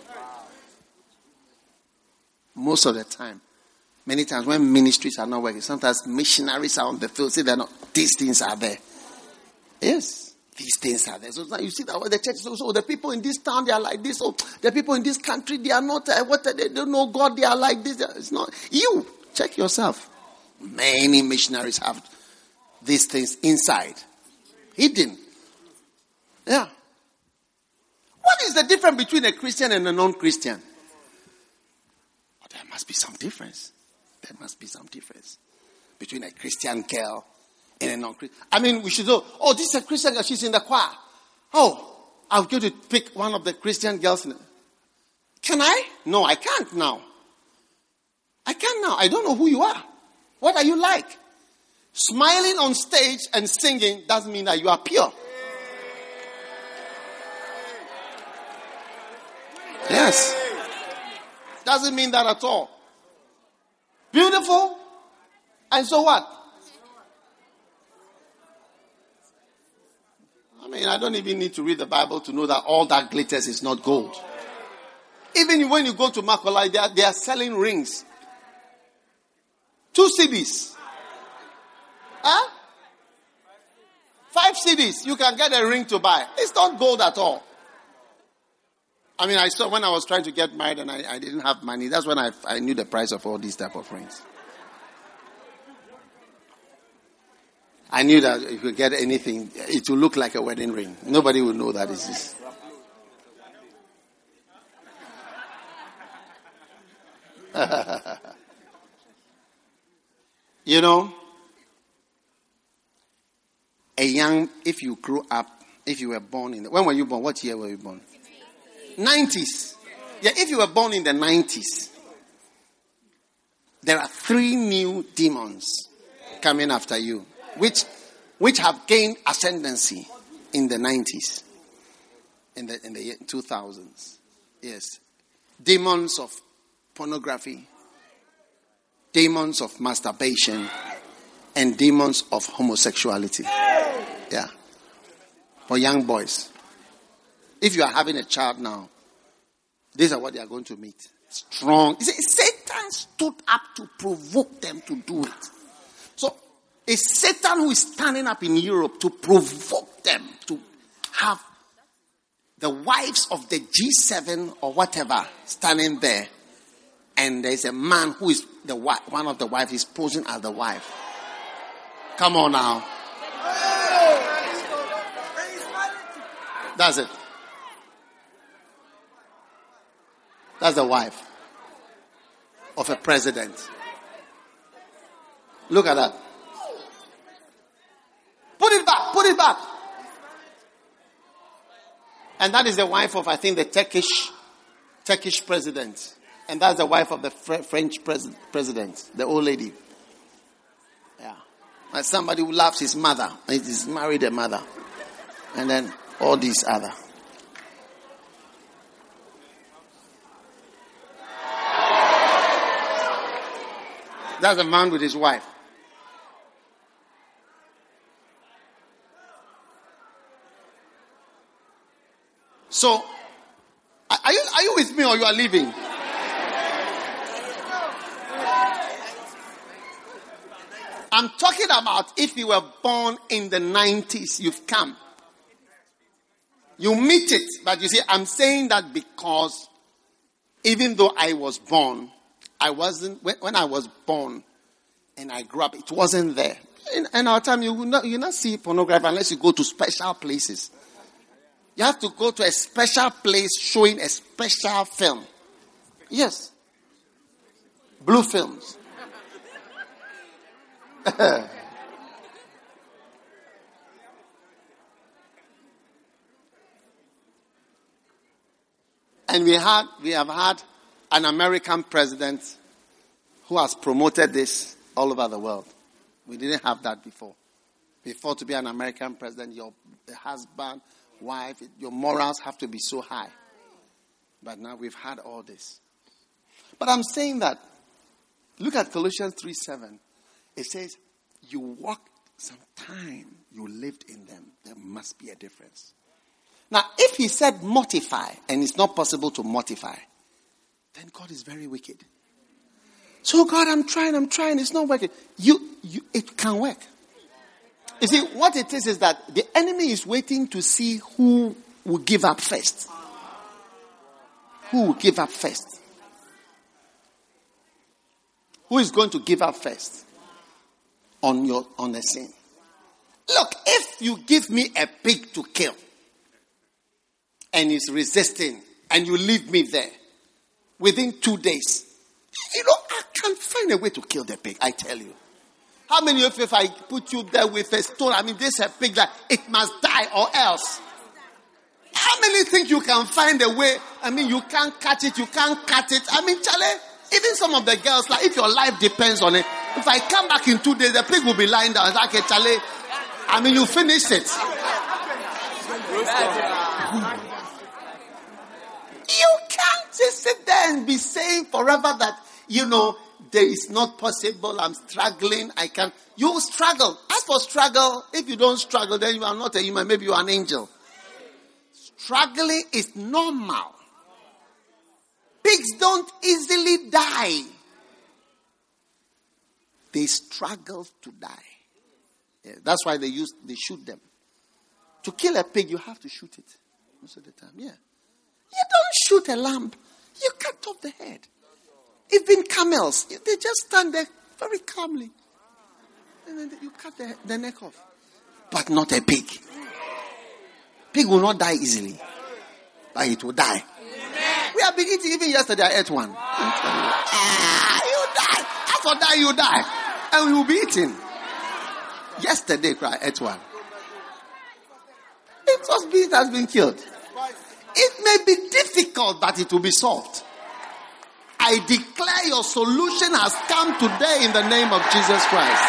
Most of the time. Many times when ministries are not working, sometimes missionaries are on the field, say they're not, these things are there. Yes, these things are there. So now you see that the church, so the people in this town, they are like this. So the people in this country, they are not, they don't know God, they are like this. It's not, you, check yourself. Many missionaries have these things inside. Hidden. Yeah. What is the difference between a Christian and a non-Christian? Oh, there must be some difference. There must be some difference between a Christian girl and a non-Christian. I mean, we should know, oh, this is a Christian girl, she's in the choir. Oh, I'll go to pick one of the Christian girls. Can I? No, I can't now. I can't now. I don't know who you are. What are you like? Smiling on stage and singing doesn't mean that you are pure. Yes. Doesn't mean that at all. Beautiful. And so what? I mean, I don't even need to read the Bible to know that all that glitters is not gold. Even when you go to Makola, they are selling rings. 2 CDs. Huh? 5 CDs. You can get a ring to buy. It's not gold at all. I mean, I saw when I was trying to get married and I didn't have money. That's when I knew the price of all these type of rings. I knew that if you get anything, it will look like a wedding ring. Nobody will know that it's this. You know, if you grew up, if you were born when were you born? What year were you born? 90s. Yeah, if you were born in the 90s, there are 3 new demons coming after you, which have gained ascendancy in the 90s, in the 2000s. Yes, demons of pornography, demons of masturbation, and demons of homosexuality. Yeah, for young boys. If you are having a child now, these are what they are going to meet. Strong. You see, Satan stood up to provoke them to do it. So, it's Satan who is standing up in Europe to provoke them to have the wives of the G7 or whatever standing there. And there's a man who is one of the wives is posing as the wife. Come on now. That's it. That's the wife of a president. Look at that. Put it back. Put it back. And that is the wife of, I think, the Turkish president. And that's the wife of the French president, the old lady. Yeah. And somebody who loves his mother. He's married a mother. And then all these other. That's a man with his wife. So, are you with me or you are leaving? I'm talking about if you were born in the 90s, you've come. You meet it. But you see, I'm saying that because even though I was born, I wasn't, when I was born and I grew up, it wasn't there. In our time, you will not see pornography unless you go to special places. You have to go to a special place showing a special film. Yes. Blue films. And we have had an American president who has promoted this all over the world. We didn't have that before. Before, to be an American president, your husband, wife, your morals have to be so high. But now we've had all this. But I'm saying that, look at Colossians 3:7. It says, you walked some time, you lived in them. There must be a difference. Now, if he said mortify, and it's not possible to mortify, then God is very wicked. So God, I'm trying, it's not working. It can work. You see, what it is that the enemy is waiting to see who will give up first. Who will give up first? Who is going to give up first on the sin? Look, if you give me a pig to kill and it's resisting and you leave me there within 2 days, I can't find a way to kill the pig, I tell you. How many of you, if I put you there with a stone, this is a pig that it must die or else? How many think you can find a way? You can't catch it, you can't cut it. Charlie, even some of the girls, like if your life depends on it, if I come back in 2 days, the pig will be lying down. It's like, okay, Charlie, you finish it. You can't just sit there and be saying forever that, there is not possible. I'm struggling. I can't. You struggle. As for struggle, if you don't struggle, then you are not a human. Maybe you are an angel. Struggling is normal. Pigs don't easily die. They struggle to die. Yeah, that's why they shoot them. To kill a pig, you have to shoot it most of the time. Yeah. You don't shoot a lamb. You cut off the head. Even camels, they just stand there very calmly. And then you cut the neck off. But not a pig. Pig will not die easily. But it will die. We are beginning, even yesterday I ate one. You die. After that you die. And you will be eaten. Yesterday I ate one. It has been killed. It may be difficult, but it will be solved. I declare your solution has come today in the name of Jesus Christ.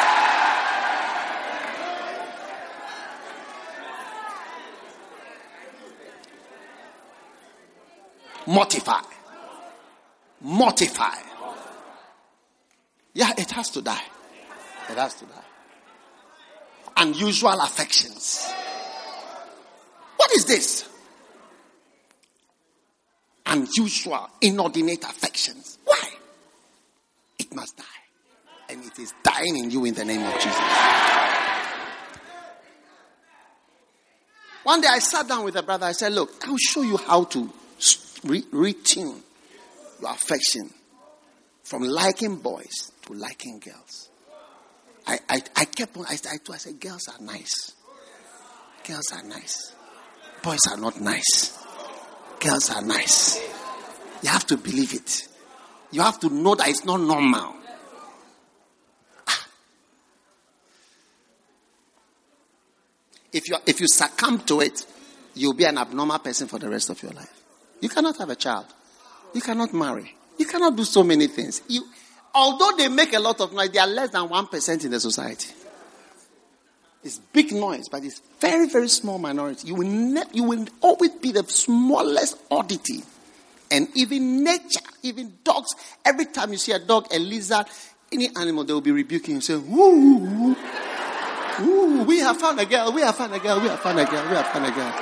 Mortify. Mortify. Yeah, it has to die. It has to die. Unusual affections. What is this? Unusual, inordinate affections. Why? It must die. And it is dying in you in the name of Jesus. One day I sat down with a brother. I said, look, I'll show you how to retune your affection from liking boys to liking girls. I kept on, I said, girls are nice. Girls are nice. Boys are not nice. Girls are nice. You have to believe it. You have to know that it's not normal. If you succumb to it, you'll be an abnormal person for the rest of your life. You cannot have a child. You cannot marry. You cannot do so many things. Although they make a lot of noise, they are less than 1% in the society. It's big noise, but it's very, very small minority. You will always be the smallest oddity. And even nature, even dogs, every time you see a dog, a lizard, any animal, they will be rebuking you, saying, woo, woo, we have found a girl, we have found a girl, we have found a girl, we have found a girl.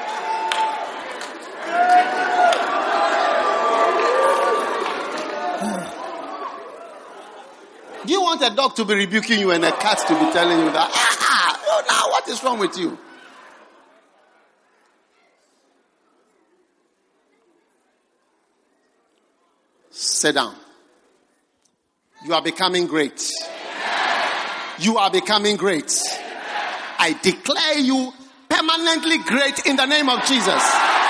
Do you want a dog to be rebuking you and a cat to be telling you that, now what is wrong with you? Sit down. You are becoming great. You are becoming great. I declare you permanently great in the name of Jesus.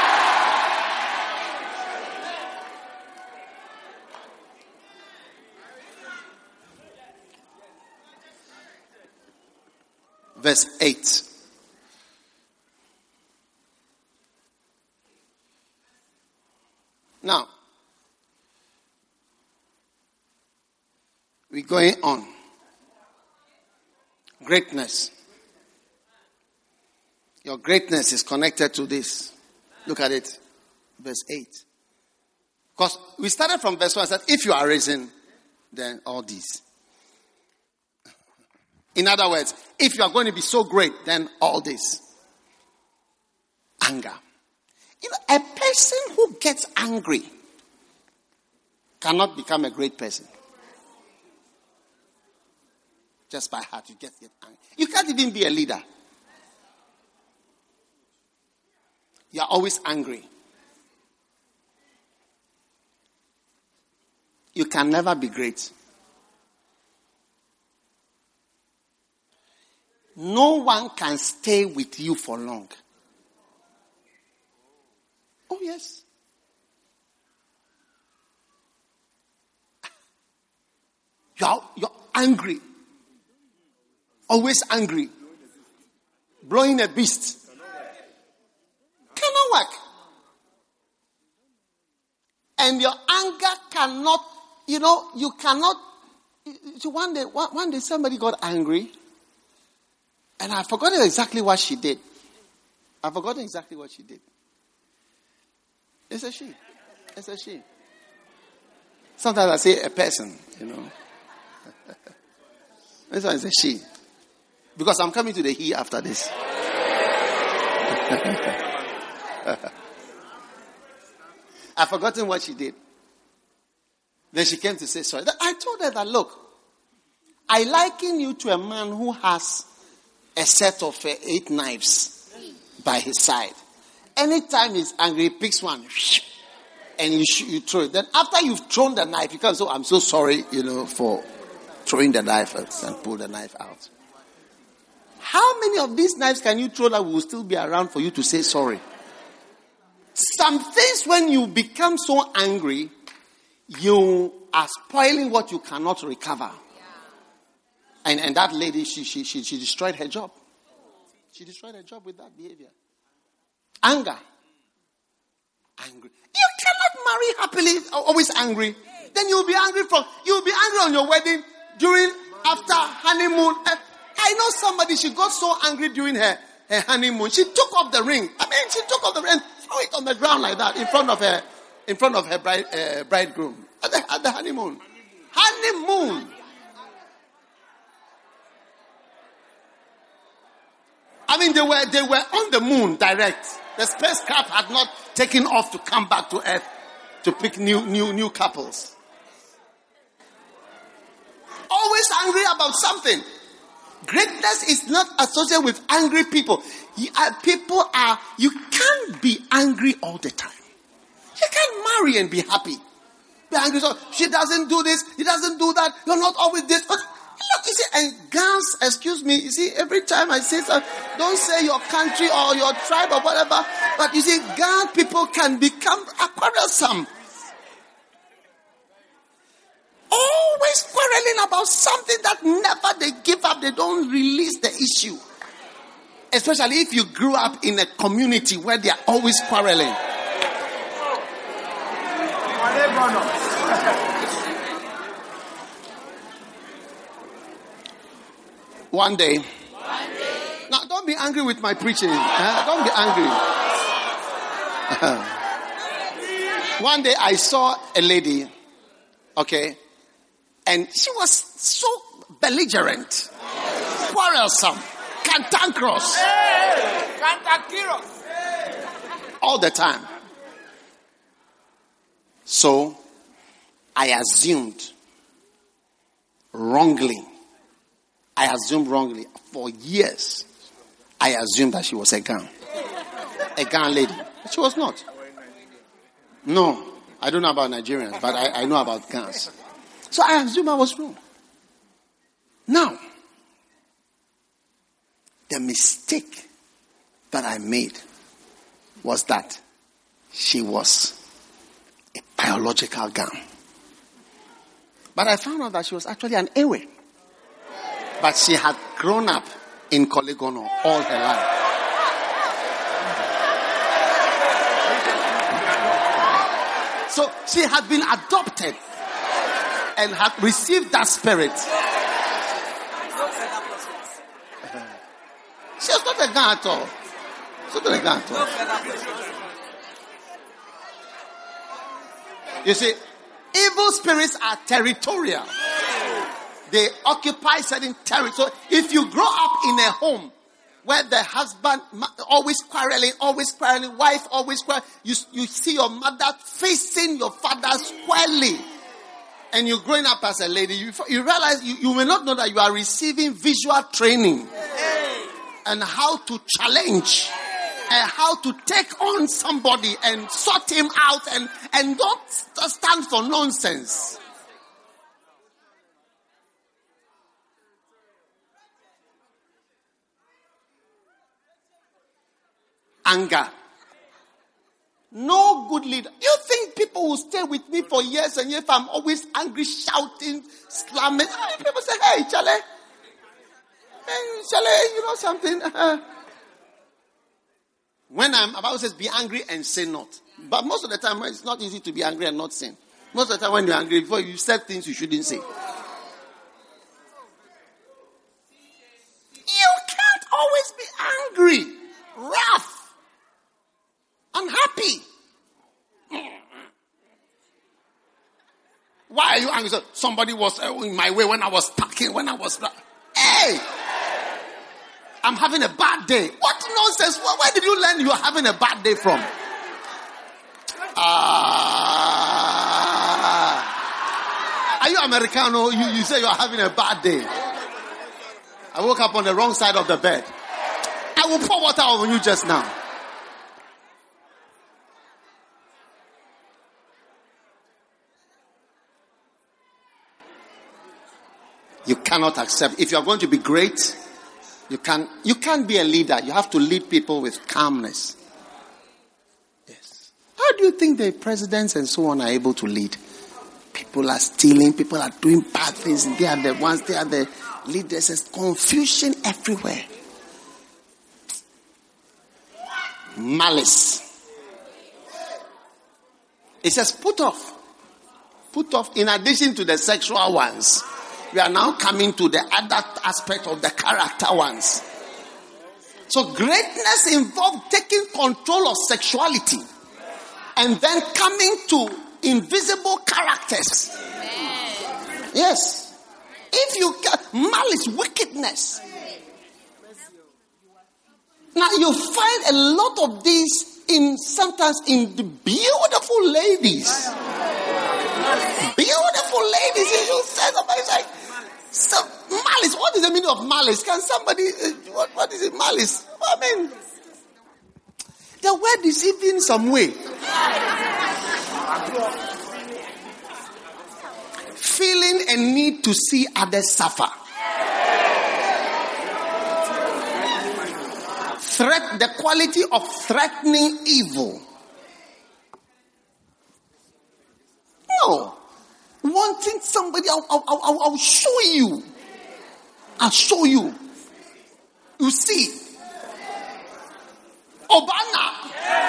Verse 8. Now, we're going on. Greatness. Your greatness is connected to this. Look at it. Verse 8. Because we started from verse 1 and said, if you are risen, then all these. In other words, if you are going to be so great, then all this. Anger. A person who gets angry cannot become a great person. Just by heart, you get angry. You can't even be a leader. You are always angry. You can never be great. No one can stay with you for long. Oh, yes. You're angry. Always angry. Blowing a beast. Cannot work. And your anger cannot, you cannot. One day somebody got angry. And I've forgotten exactly what she did. It's a she. Sometimes I say a person, This one is a she. Because I'm coming to the he after this. I've forgotten what she did. Then she came to say sorry. I told her that, look, I liken you to a man who has a set of 8 knives by his side. Anytime he's angry, he picks one and you throw it. Then after you've thrown the knife, you can say, I'm so sorry, for throwing the knife and pull the knife out. How many of these knives can you throw that will still be around for you to say sorry? Some things, when you become so angry, you are spoiling what you cannot recover. And that lady, she destroyed her job. She destroyed her job with that behavior. Anger. Angry. You cannot marry happily, always angry. Then you'll be angry on your wedding, after honeymoon. I know somebody, she got so angry during her honeymoon. She took off the ring. She took off the ring and threw it on the ground like that in front of her bridegroom at the honeymoon. Honeymoon. They were on the moon direct. The spacecraft had not taken off to come back to Earth to pick new couples. Always angry about something. Greatness is not associated with angry people. You can't be angry all the time. You can't marry and be happy. Be angry. So she doesn't do this. He doesn't do that. You're not always this. But look, you see, and girls, excuse me, you see, every time I say something, don't say your country or your tribe or whatever. But you see, girl people can become quarrelsome. something that never they give up, they don't release the issue. Especially if you grew up in a community where they are always quarreling. One day. Now, don't be angry with my preaching. Don't be angry. One day I saw a lady, okay, and she was so belligerent, quarrelsome, cantankerous, all the time. So I assumed wrongly for years. I assumed that she was a Ghan lady. She was not. No, I don't know about Nigerians, but I know about Ghans. So I assumed I was wrong. Now, the mistake that I made was that she was a biological Ghan. But I found out that she was actually an Ewe. But she had grown up in Kolegono all her life. So she had been adopted and had received that spirit. She was not a Ghan at all. She was not a Ghan at all. You see, evil spirits are territorial. They occupy certain territory. So if you grow up in a home where the husband always quarreling, wife always quarreling, you see your mother facing your father squarely, and you're growing up as a lady, you realize you may not know that you are receiving visual training and how to challenge and how to take on somebody and sort him out and don't stand for nonsense. Anger. No good leader. You think people will stay with me for years and years if I'm always angry, shouting, slamming? People say, hey, Chale, you know something? When I'm about to say, be angry and sin not. But most of the time, it's not easy to be angry and not sin. Most of the time when you're angry, before you said things you shouldn't say. You can't always be angry, rough, unhappy. Why are you angry? So somebody was in my way when I was talking, hey, I'm having a bad day. What nonsense? Where did you learn you're having a bad day from? Are you Americano? You say you're having a bad day. I woke up on the wrong side of the bed. I will pour water on you just now. You cannot accept. If you are going to be great, you can't be a leader. You have to lead people with calmness. Yes. How do you think the presidents and so on are able to lead? People are stealing. People are doing bad things. They are the ones. They are the leaders. There's confusion everywhere. Malice. It says put off. Put off in addition to the sexual ones. We are now coming to the other aspect of the character ones. So greatness involves taking control of sexuality and then coming to invisible characters. Yes. If you malice, wickedness. Now you find a lot of these sometimes in the beautiful ladies. Beautiful ladies. You say somebody's like, so, malice. What is the meaning of malice? Can somebody, what is it, malice? I mean, the word is even some way. Feeling a need to see others suffer. The quality of threatening evil. No. Wanting somebody, I'll show you. I'll show you. You see. Obana.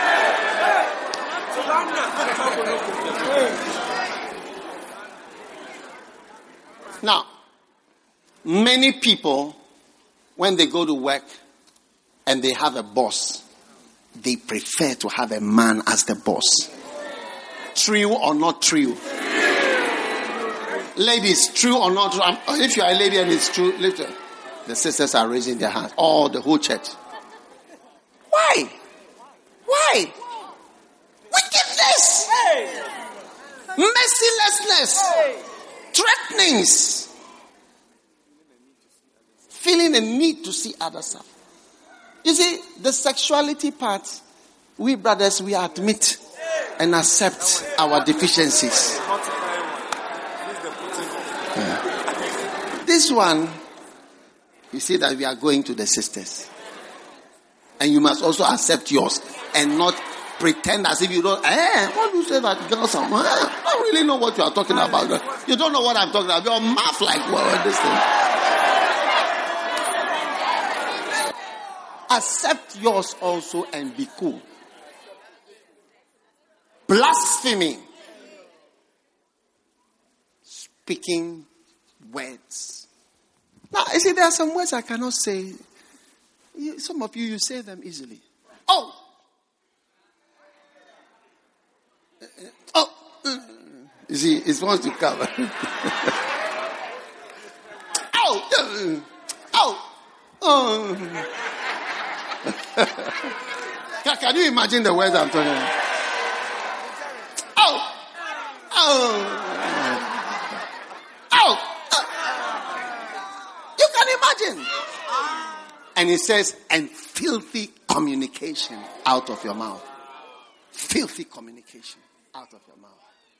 Now, many people, when they go to work and they have a boss, they prefer to have a man as the boss. True or not true? Ladies, true or not true? If you are a lady and it's true, later. The sisters are raising their hands. All the whole church. Why? Why? Wickedness. Mercilessness. Threatenings. Feeling a need to see others suffer. You see, the sexuality part, we brothers, we admit and accept our deficiencies. This one, you see that we are going to the sisters. And you must also accept yours and not pretend as if you don't. What do you say that girls are? I don't really know what you are talking about. You don't know what I'm talking about. Your mouth like, well, this thing. Accept yours also and be cool. Blasphemy. Speaking words. Now, you see, there are some words I cannot say. Some of you say them easily. Oh! Oh! You see, it wants to cover. Oh! Oh! Can you imagine the words I'm talking about? Oh! Oh! Oh! You can imagine. And it says, and filthy communication out of your mouth. Filthy communication out of your mouth.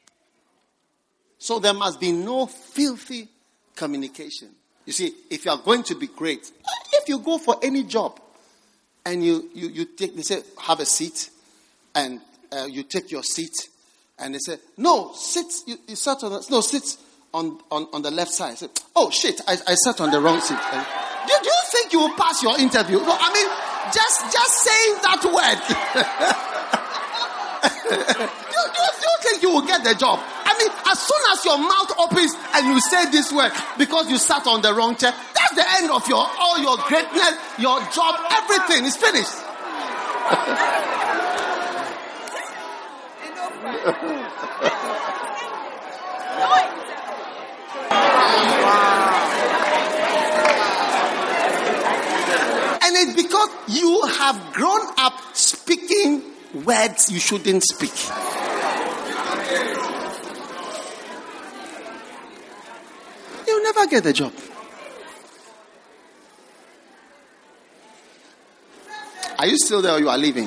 So there must be no filthy communication. You see, if you are going to be great, if you go for any job and you take, they say, have a seat, and you take your seat, and they say, no, sit, you sat on, no, sit on the left side. I say, oh shit, I sat on the wrong seat. Do you think you will pass your interview? No, I mean, just saying that word. do you think you will get the job? I mean, as soon as your mouth opens and you say this word because you sat on the wrong chair, that's the end of all your greatness, your job, everything is finished. And it's because you have grown up speaking words you shouldn't speak. You'll never get the job. Are you still there or you are leaving?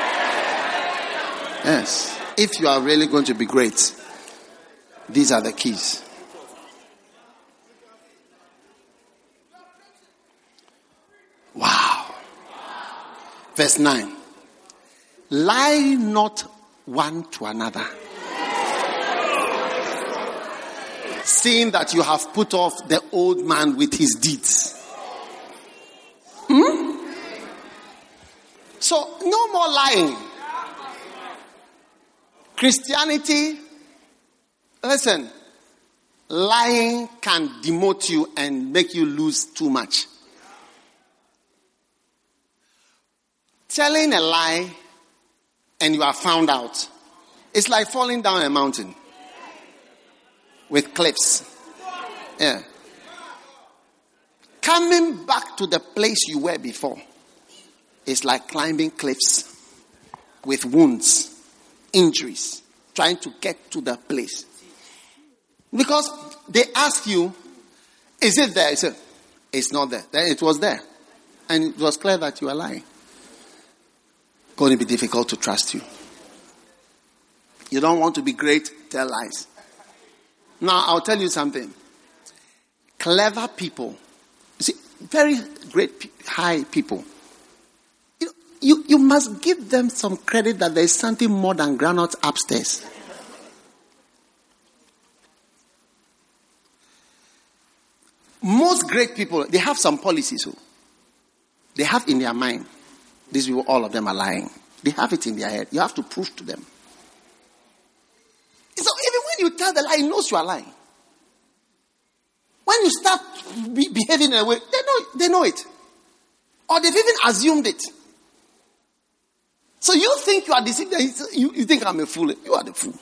Yes. If you are really going to be great, these are the keys. Wow. Verse 9. Lie not one to another, seeing that you have put off the old man with his deeds. So, no more lying. Christianity, listen, lying can demote you and make you lose too much. Telling a lie and you are found out, it's like falling down a mountain with cliffs. Yeah. Coming back to the place you were before is like climbing cliffs with wounds, injuries, trying to get to the place. Because they ask you, is it there? You say, it's not there. Then it was there. And it was clear that you are lying. Going to be difficult to trust you. You don't want to be great, tell lies. Now, I'll tell you something. Clever people, you see, very great, high people, you must give them some credit that there is something more than granules upstairs. Most great people, they have some policies. So they have in their mind, these people, all of them are lying. They have it in their head. You have to prove to them. So even when you tell the lie, he knows you are lying. When you start behaving in a way, they know it. Or they've even assumed it. So you think you are deceived, you think I'm a fool. You are the fool.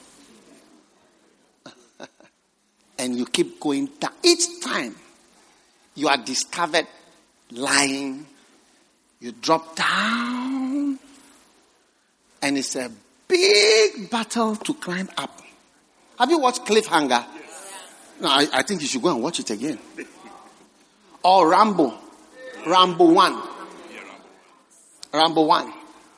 And you keep going down. Each time you are discovered lying, you drop down. And it's a big battle to climb up. Have you watched Cliffhanger? Yes. No, I think you should go and watch it again. Or Rambo. Rambo 1. Rambo 1.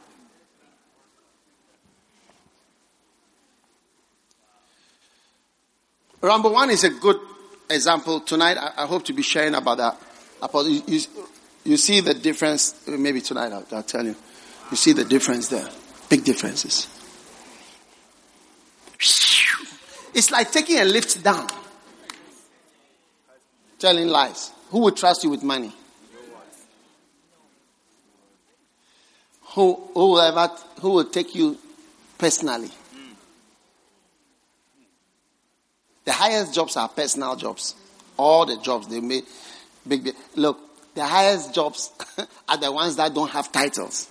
Rambo 1 is a good example. Tonight, I hope to be sharing about that. You see the difference. Maybe tonight I'll tell you. You see the difference there. Big differences. It's like taking a lift down. Telling lies. Who would trust you with money? Who will take you personally? The highest jobs are personal jobs. All the jobs they make big. Look, the highest jobs are the ones that don't have titles.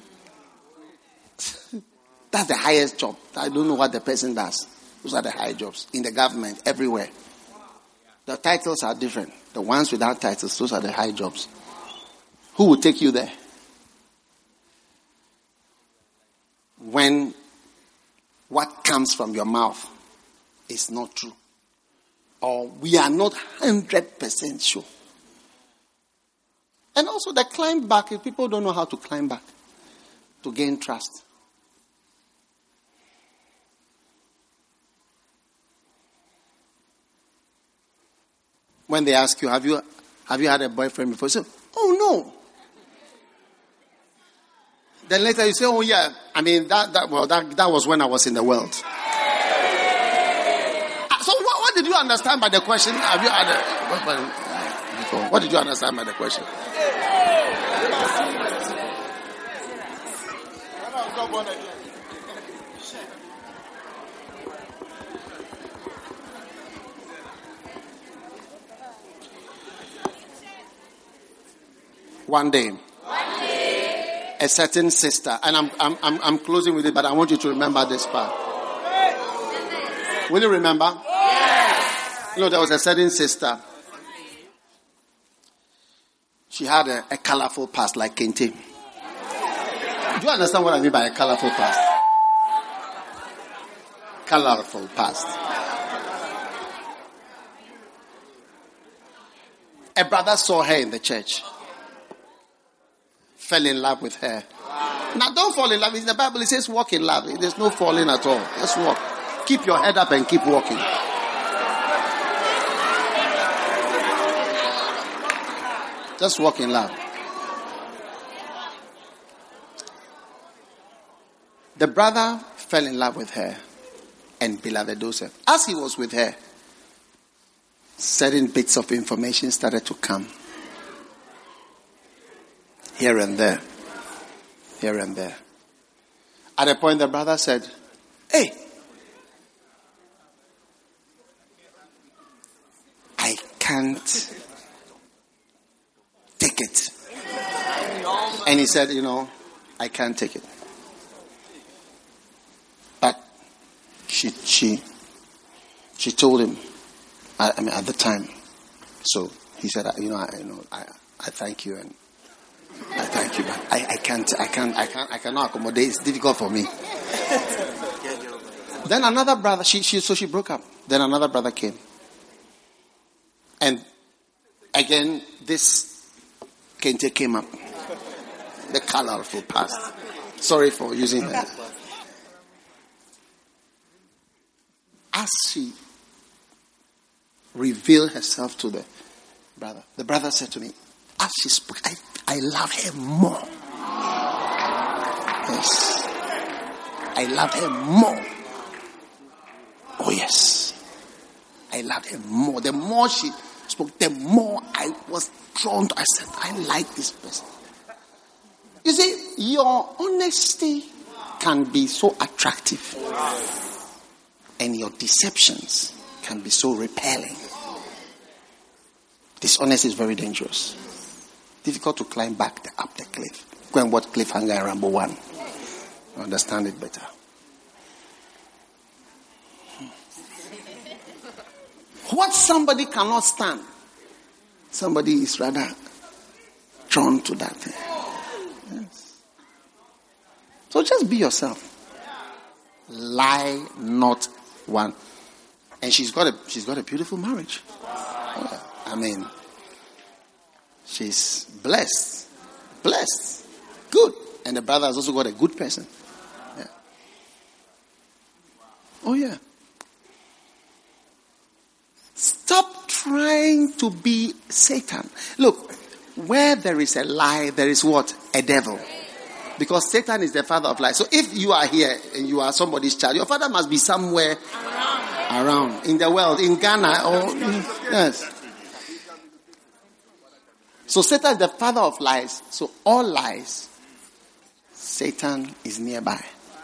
That's the highest job. I don't know what the person does. Those are the high jobs in the government, everywhere. The titles are different. The ones without titles, those are the high jobs. Who will take you there? When what comes from your mouth is not true. Or we are not 100% sure. And also the climb back, if people don't know how to climb back to gain trust. When they ask you, have you had a boyfriend before? You say, oh no. Then later you say, oh yeah, I mean that was when I was in the world. So what did you understand by the question? Have you had a boyfriend before? What did you understand by the question? One day, a certain sister, and I'm closing with it, but I want you to remember this part. Will you remember? Yes. You know, there was a certain sister. She had a colorful past like Kente. Do you understand what I mean by a colorful past? Colorful past. A brother saw her in the church. Fell in love with her. Now don't fall in love. In the Bible it says walk in love. There's no falling at all. Just walk. Keep your head up and keep walking. Just walk in love. The brother fell in love with her and beloved Joseph. As he was with her, certain bits of information started to come. Here and there. Here and there. At a point the brother said, hey, I can't take it. And he said, I can't take it. But she told him, at the time. So he said, I thank you and I thank you, but I cannot accommodate. It's difficult for me. Then another brother, so she broke up. Then another brother came. And again, this Kente came up. The colorful past. Sorry for using that. As she revealed herself to the brother said to me, as she spoke, I love her more. Yes. I love her more. Oh yes. I love her more. The more she spoke, the more I was drawn to. I said, I like this person. You see, your honesty can be so attractive, and your deceptions can be so repelling. Dishonesty is very dangerous. Difficult to climb back up the cliff. Go and watch Cliffhanger and Rambo 1. Understand it better. What somebody cannot stand, somebody is rather drawn to that thing. Yes. So just be yourself. Lie not one. And she's got a beautiful marriage. Yeah. I mean, she's blessed. Blessed. Good. And the brother has also got a good person. Yeah. Oh yeah. Stop trying to be Satan. Look, where there is a lie, there is what? A devil. Because Satan is the father of lies. So if you are here and you are somebody's child, your father must be somewhere around in the world, in Ghana or yes. So Satan is the father of lies. So all lies, Satan is nearby.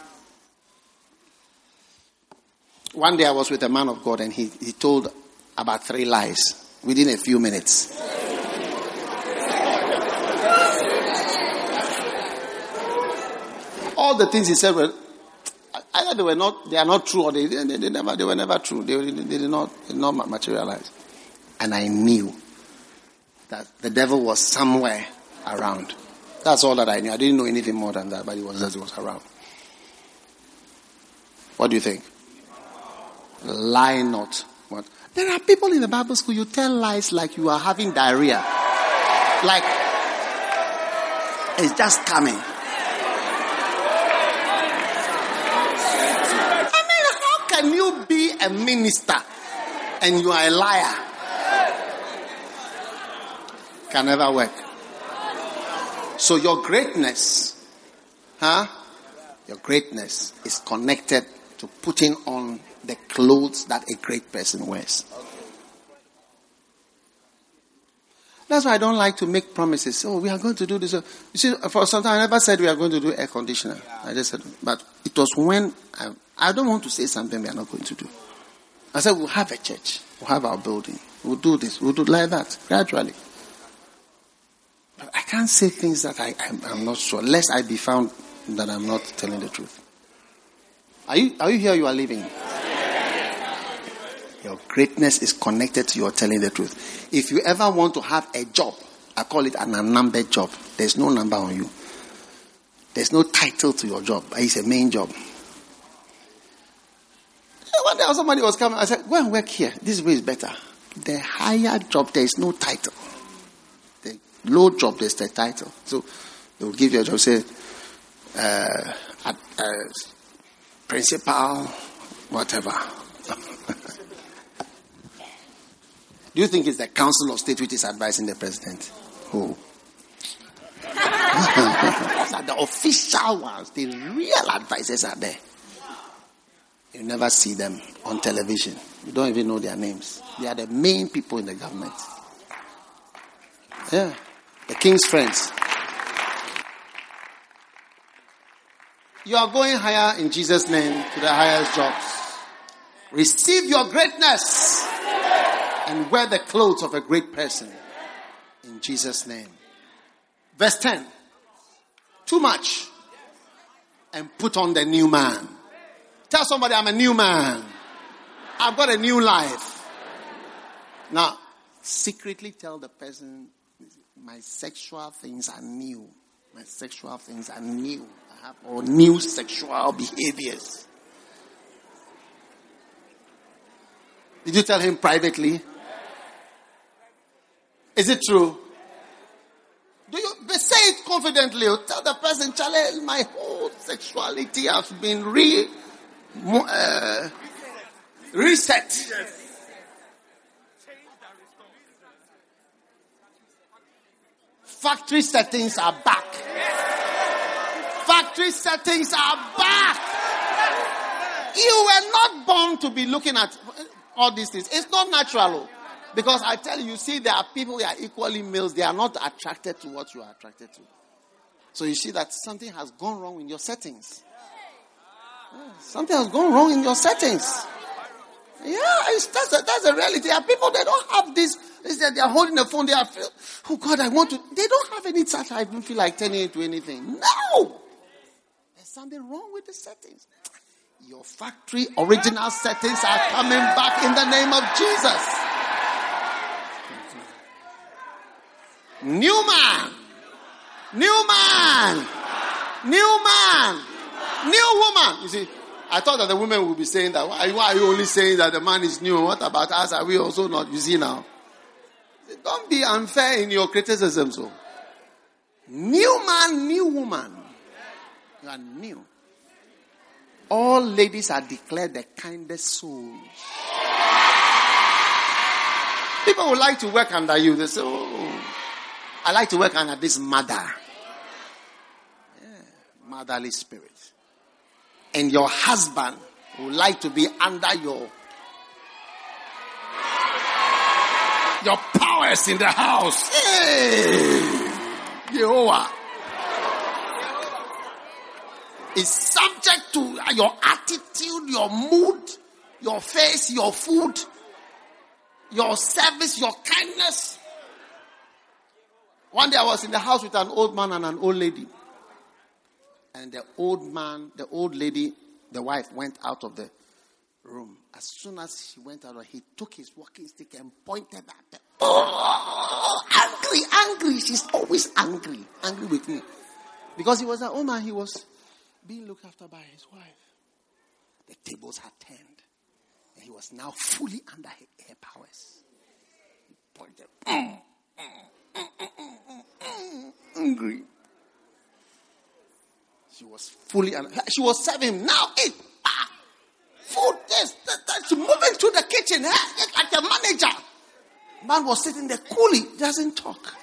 One day I was with a man of God and he told about 3 lies within a few minutes. All the things he said were either they are not true, or they were never true. They did not materialize. And I knew that the devil was somewhere around. That's all that I knew. I didn't know anything more than that, but he was around. What do you think? Lie not. What? There are people in the Bible school, you tell lies like you are having diarrhea. Like, it's just coming. I mean, how can you be a minister and you are a liar? Can never work. So your greatness, your greatness is connected to putting on the clothes that a great person wears. That's why I don't like to make promises. Oh, we are going to do this. You see, for some time I never said we are going to do air conditioner. I just said, but it was when I don't want to say something we are not going to do. I said, we'll have a church. We'll have our building. We'll do this. We'll do it like that, gradually. But I can't say things that I'm not sure, lest I be found that I'm not telling the truth. Are you here? You are living. Your greatness is connected to your telling the truth. If you ever want to have a job, I call it an unnumbered job. There's no number on you. There's no title to your job. It's a main job. One day somebody was coming. I said, go and work here. This way is better. The higher job, there is no title. The low job, there's the title. So they will give you a job. Say, principal, whatever. Do you think it's the Council of State which is advising the president? Who? The official ones, the real advisors are there. You never see them on television. You don't even know their names. They are the main people in the government. Yeah. The king's friends. You are going higher in Jesus' name to the highest jobs. Receive your greatness and wear the clothes of a great person in Jesus' name. Verse 10. Too much and put on the new man. Tell somebody, I'm a new man. I've got a new life. Now, secretly tell the person, my sexual things are new. My sexual things are new. I have all new sexual behaviors. Did you tell him privately? Is it true? Do you say it confidently? Or tell the person, Charlie, my whole sexuality has been reset. Factory settings are back. Factory settings are back. You were not born to be looking at all these things. It's not natural. Because I tell you, see, there are people who are equally males. They are not attracted to what you are attracted to. So you see that something has gone wrong in your settings. Something has gone wrong in your settings. Yeah, that's a reality. There are people, they don't have this. They are holding the phone. They are, oh God, I want to. They don't have any touch. I don't feel like turning it to anything. No. There's something wrong with the settings. Your factory original settings are coming back in the name of Jesus. New man. New man. New man. New woman. You see, I thought that the women would be saying that. Why are you only saying that the man is new? What about us? Are we also not? You see now. Don't be unfair in your criticism. So, new man, new woman. You are new. All ladies are declared the kindest souls. People would like to work under you. They say, oh, I like to work under this mother. Yeah, motherly spirit. And your husband would like to be under your powers in the house. Hey, Jehovah is subject to your attitude, your mood, your face, your food, your service, your kindness. One day I was in the house with an old man and an old lady. And the old man, the old lady, the wife went out of the room. As soon as she went out, he took his walking stick and pointed at her. Oh, angry. She's always angry with me. Because he was an old man, he was being looked after by his wife. The tables had turned. And he was now fully under her powers. He pointed. Angry. She was fully, she was serving him. Now, eat. Food, this, that. She moving to the kitchen, like the manager. Man was sitting there coolly, doesn't talk.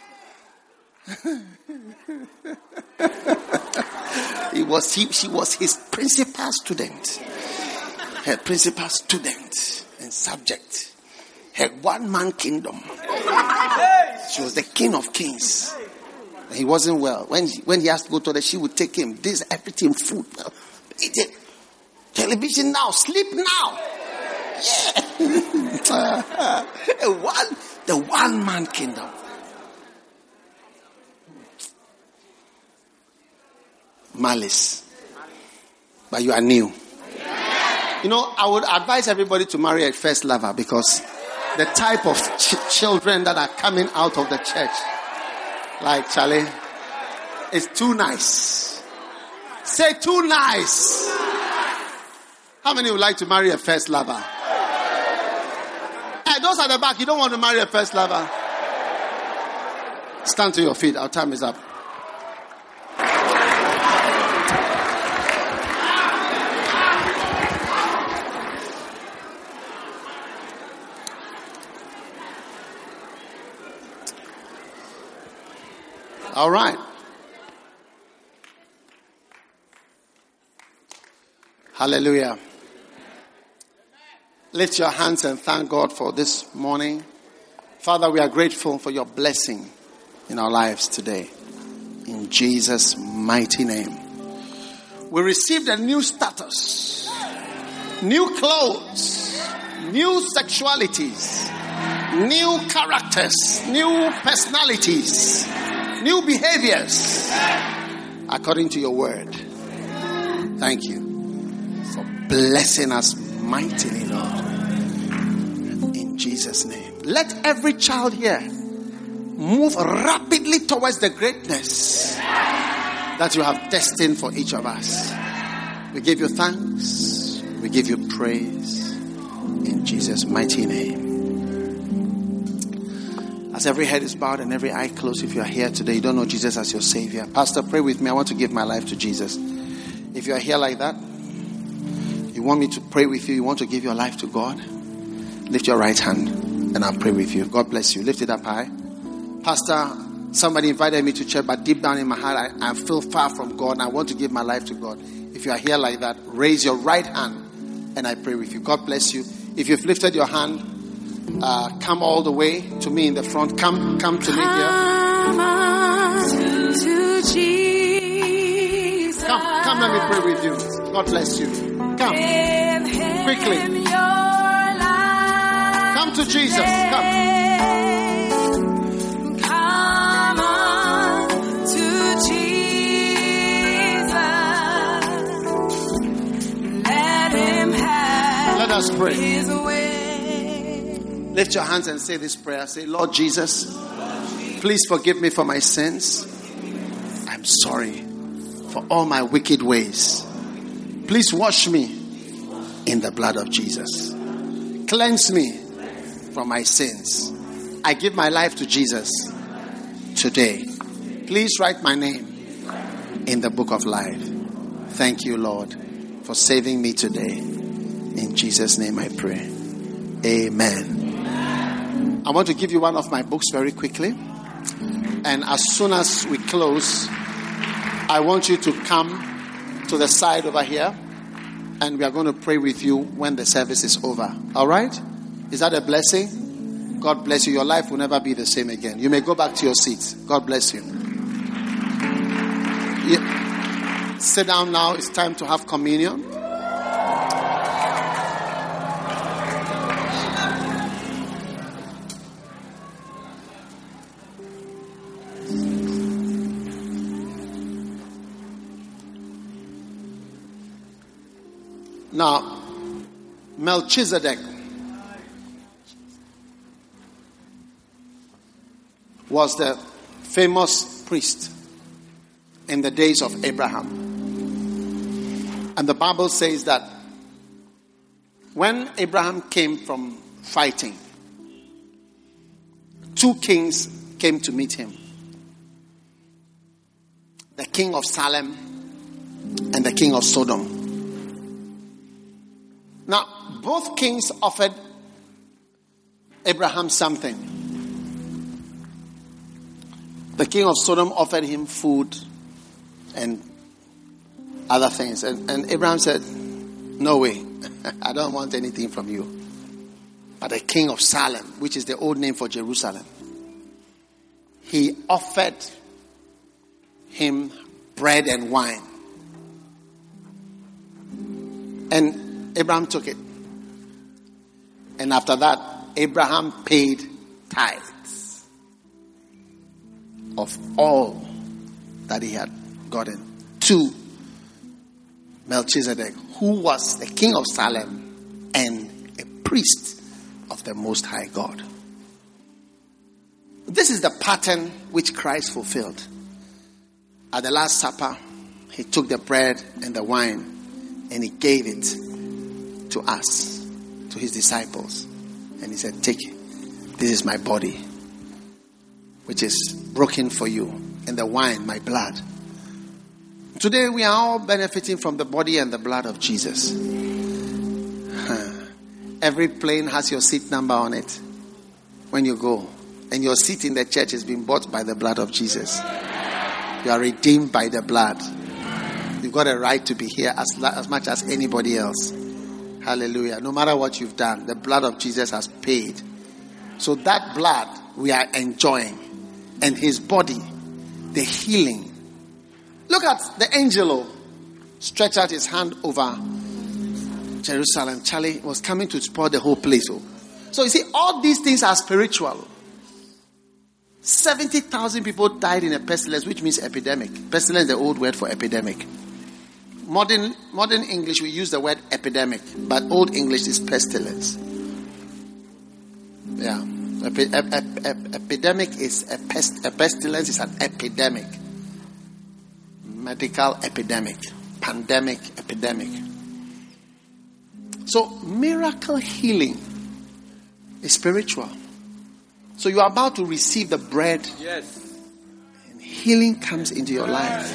She was his principal student. Her principal student and subject. Her one-man kingdom. She was the king of kings. He wasn't well. When he has to go to she would take him. This, everything, food. Eat it. Television now. Sleep now. Yeah. The one-man kingdom. Malice. But you are new. You know, I would advise everybody to marry a first lover because the type of children that are coming out of the church, like Charlie, is too nice. Say too nice. How many would like to marry a first lover? Hey, those at the back, you don't want to marry a first lover. Stand to your feet. Our time is up. All right. Hallelujah. Lift your hands and thank God for this morning. Father, we are grateful for your blessing in our lives today. In Jesus' mighty name. We received a new status, new clothes, new sexualities, new characters, new personalities, new behaviors according to your word. Thank you for blessing us mightily, Lord. In Jesus' name. Let every child here move rapidly towards the greatness that you have destined for each of us. We give you thanks. We give you praise. In Jesus' mighty name. As every head is bowed and every eye closed, if you are here today, you don't know Jesus as your Savior. Pastor, pray with me. I want to give my life to Jesus. If you are here like that, you want me to pray with you, you want to give your life to God, lift your right hand and I'll pray with you. God bless you. Lift it up high. Pastor, somebody invited me to church, but deep down in my heart, I feel far from God and I want to give my life to God. If you are here like that, raise your right hand and I pray with you. God bless you. If you've lifted your hand, come all the way to me in the front. Come to me here. To Jesus. Come, let me pray with you. God bless you. Come. Quickly. Come to Jesus. Come. Come on to Jesus. Let him have Let us pray. his way. Lift your hands and say this prayer. Say, Lord Jesus, please forgive me for my sins. I'm sorry for all my wicked ways. Please wash me in the blood of Jesus. Cleanse me from my sins. I give my life to Jesus today. Please write my name in the book of life. Thank you, Lord, for saving me today. In Jesus' name I pray. Amen. I want to give you one of my books very quickly. And as soon as we close, I want you to come to the side over here. And we are going to pray with you when the service is over. All right? Is that a blessing? God bless you. Your life will never be the same again. You may go back to your seats. God bless you. Yeah. Sit down now. It's time to have communion. Now, Melchizedek was the famous priest in the days of Abraham. And the Bible says that when Abraham came from fighting, two kings came to meet him. The king of Salem and the king of Sodom. Now, both kings offered Abraham something. The king of Sodom offered him food and other things. And Abraham said, no way, I don't want anything from you. But the king of Salem, which is the old name for Jerusalem, he offered him bread and wine. And Abraham took it. And after that, Abraham paid tithes of all that he had gotten to Melchizedek, who was the king of Salem and a priest of the Most High God. This is the pattern which Christ fulfilled. At the Last Supper, he took the bread and the wine and he gave it to us, to his disciples. And he said, take it. This is my body, which is broken for you. And the wine, my blood. Today we are all benefiting from the body and the blood of Jesus. Every plane has your seat number on it when you go. And your seat in the church has been bought by the blood of Jesus. You are redeemed by the blood. You've got a right to be here as much as anybody else. Hallelujah. No matter what you've done, the blood of Jesus has paid. So that blood we are enjoying. And his body, the healing. Look at the angel stretch out his hand over Jerusalem. Charlie was coming to spoil the whole place. So you see, all these things are spiritual. 70,000 people died in a pestilence, which means epidemic. Pestilence is the old word for epidemic. Modern English, we use the word epidemic, but Old English is pestilence. Yeah. Epidemic is a pestilence is an epidemic. Medical epidemic. Pandemic epidemic. So miracle healing is spiritual. So you are about to receive the bread. Yes. And healing comes into your life.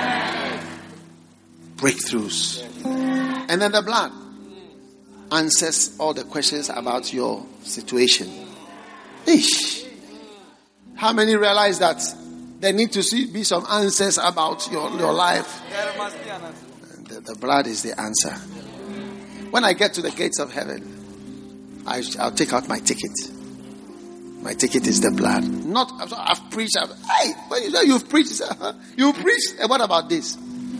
Breakthroughs. And then the blood answers all the questions about your situation. Ish. How many realize that there need to be some answers about your life? There must be an answer. The blood is the answer. When I get to the gates of heaven, I'll take out my ticket. My ticket is the blood. Not, I've preached. Hey, when you say you've preached, you preached. And what about this?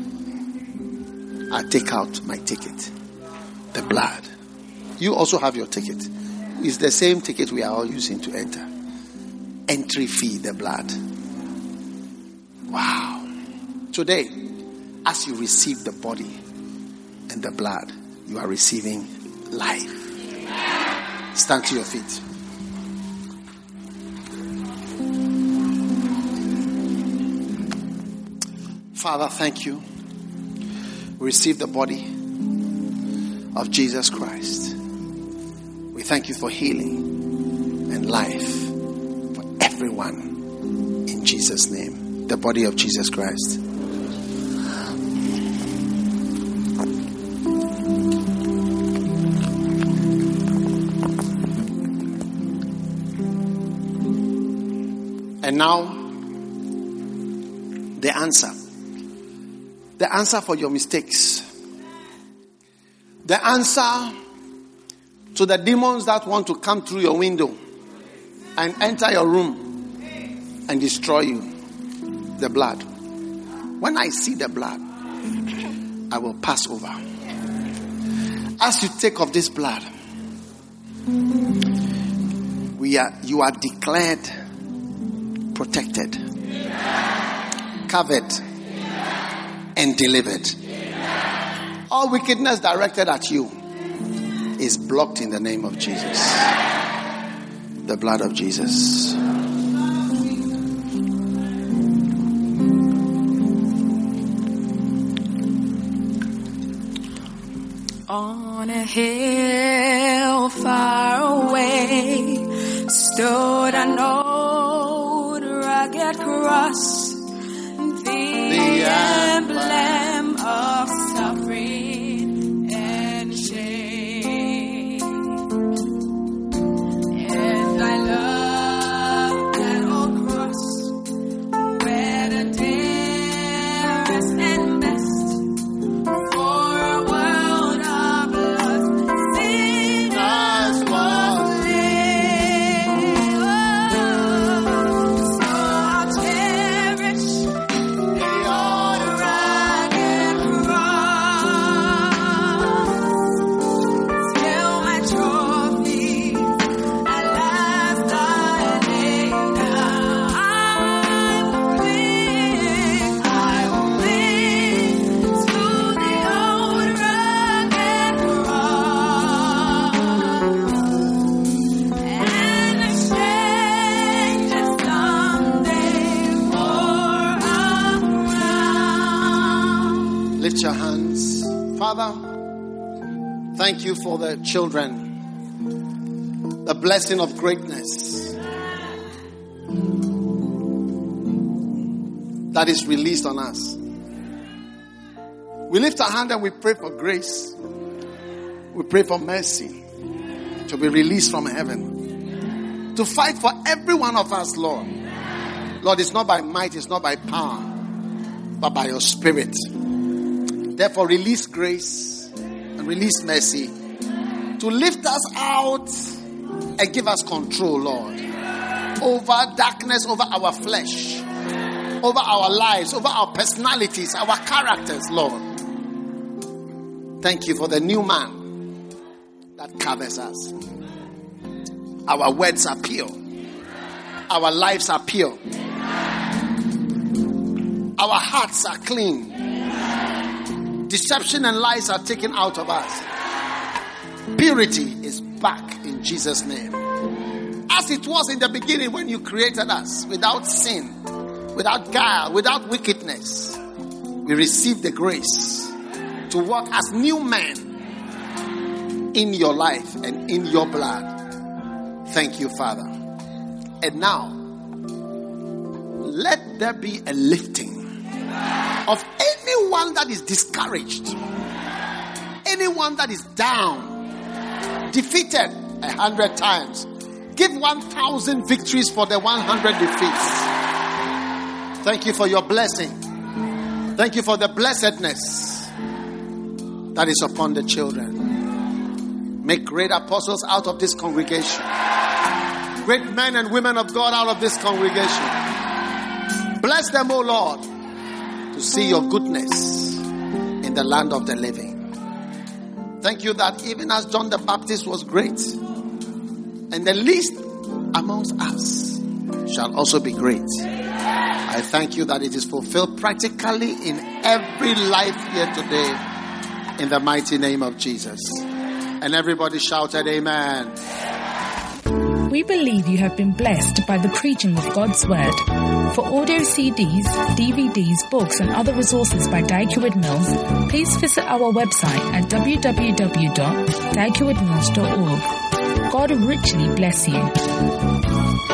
I take out my ticket. The blood. You also have your ticket. It's the same ticket we are all using to enter. Entry fee, the blood. Wow. Today, as you receive the body and the blood, you are receiving life. Stand to your feet. Father, thank you. We receive the body of Jesus Christ. We thank you for healing and life for everyone in Jesus' name. The body of Jesus Christ. And now, the answer. The answer for your mistakes. The answer to the demons that want to come through your window and enter your room and destroy you. The blood. When I see the blood, I will pass over. As you take of this blood, you are declared protected, covered, and delivered. All wickedness directed at you is blocked in the name of Jesus. The blood of Jesus. On a hill far away stood an old rugged cross, the emblem of suffering and shame. And I love that old cross where the dearest and best for a world of lost sinners was laid. So I'll cherish the old rugged cross. Still my trophy, at last I lay down. I will cling to the old rugged cross and exchange it someday for a crown. Lift your hands. Father, thank you for the children. The blessing of greatness that is released on us. We lift our hand and we pray for grace. We pray for mercy to be released from heaven. To fight for every one of us, Lord. Lord, it's not by might, it's not by power, but by your spirit. Therefore, release grace and release mercy to lift us out and give us control, Lord, over darkness, over our flesh, over our lives, over our personalities, our characters, Lord. Thank you for the new man that covers us. Our words are pure. Our lives are pure. Our hearts are clean. Deception and lies are taken out of us. Purity is back in Jesus' name. As it was in the beginning when you created us, without sin, without guile, without wickedness, we receive the grace to walk as new men in your life and in your blood. Thank you, Father. And now, let there be a lifting of anyone that is discouraged, anyone that is down, defeated 100 times. Give 1,000 victories for the 100 defeats. Thank you for your blessing. Thank you for the blessedness that is upon the children. Make great apostles out of this congregation. Great men and women of God out of this congregation. Bless them, O Lord, to see your goodness in the land of the living. Thank you that even as John the Baptist was great, and the least amongst us shall also be great. I thank you that it is fulfilled practically in every life here today, in the mighty name of Jesus. And everybody shouted amen. We believe you have been blessed by the preaching of God's Word. For audio CDs, DVDs, books and other resources by Dag Heward-Mills, please visit our website at www.daghewardmills.org. God richly bless you.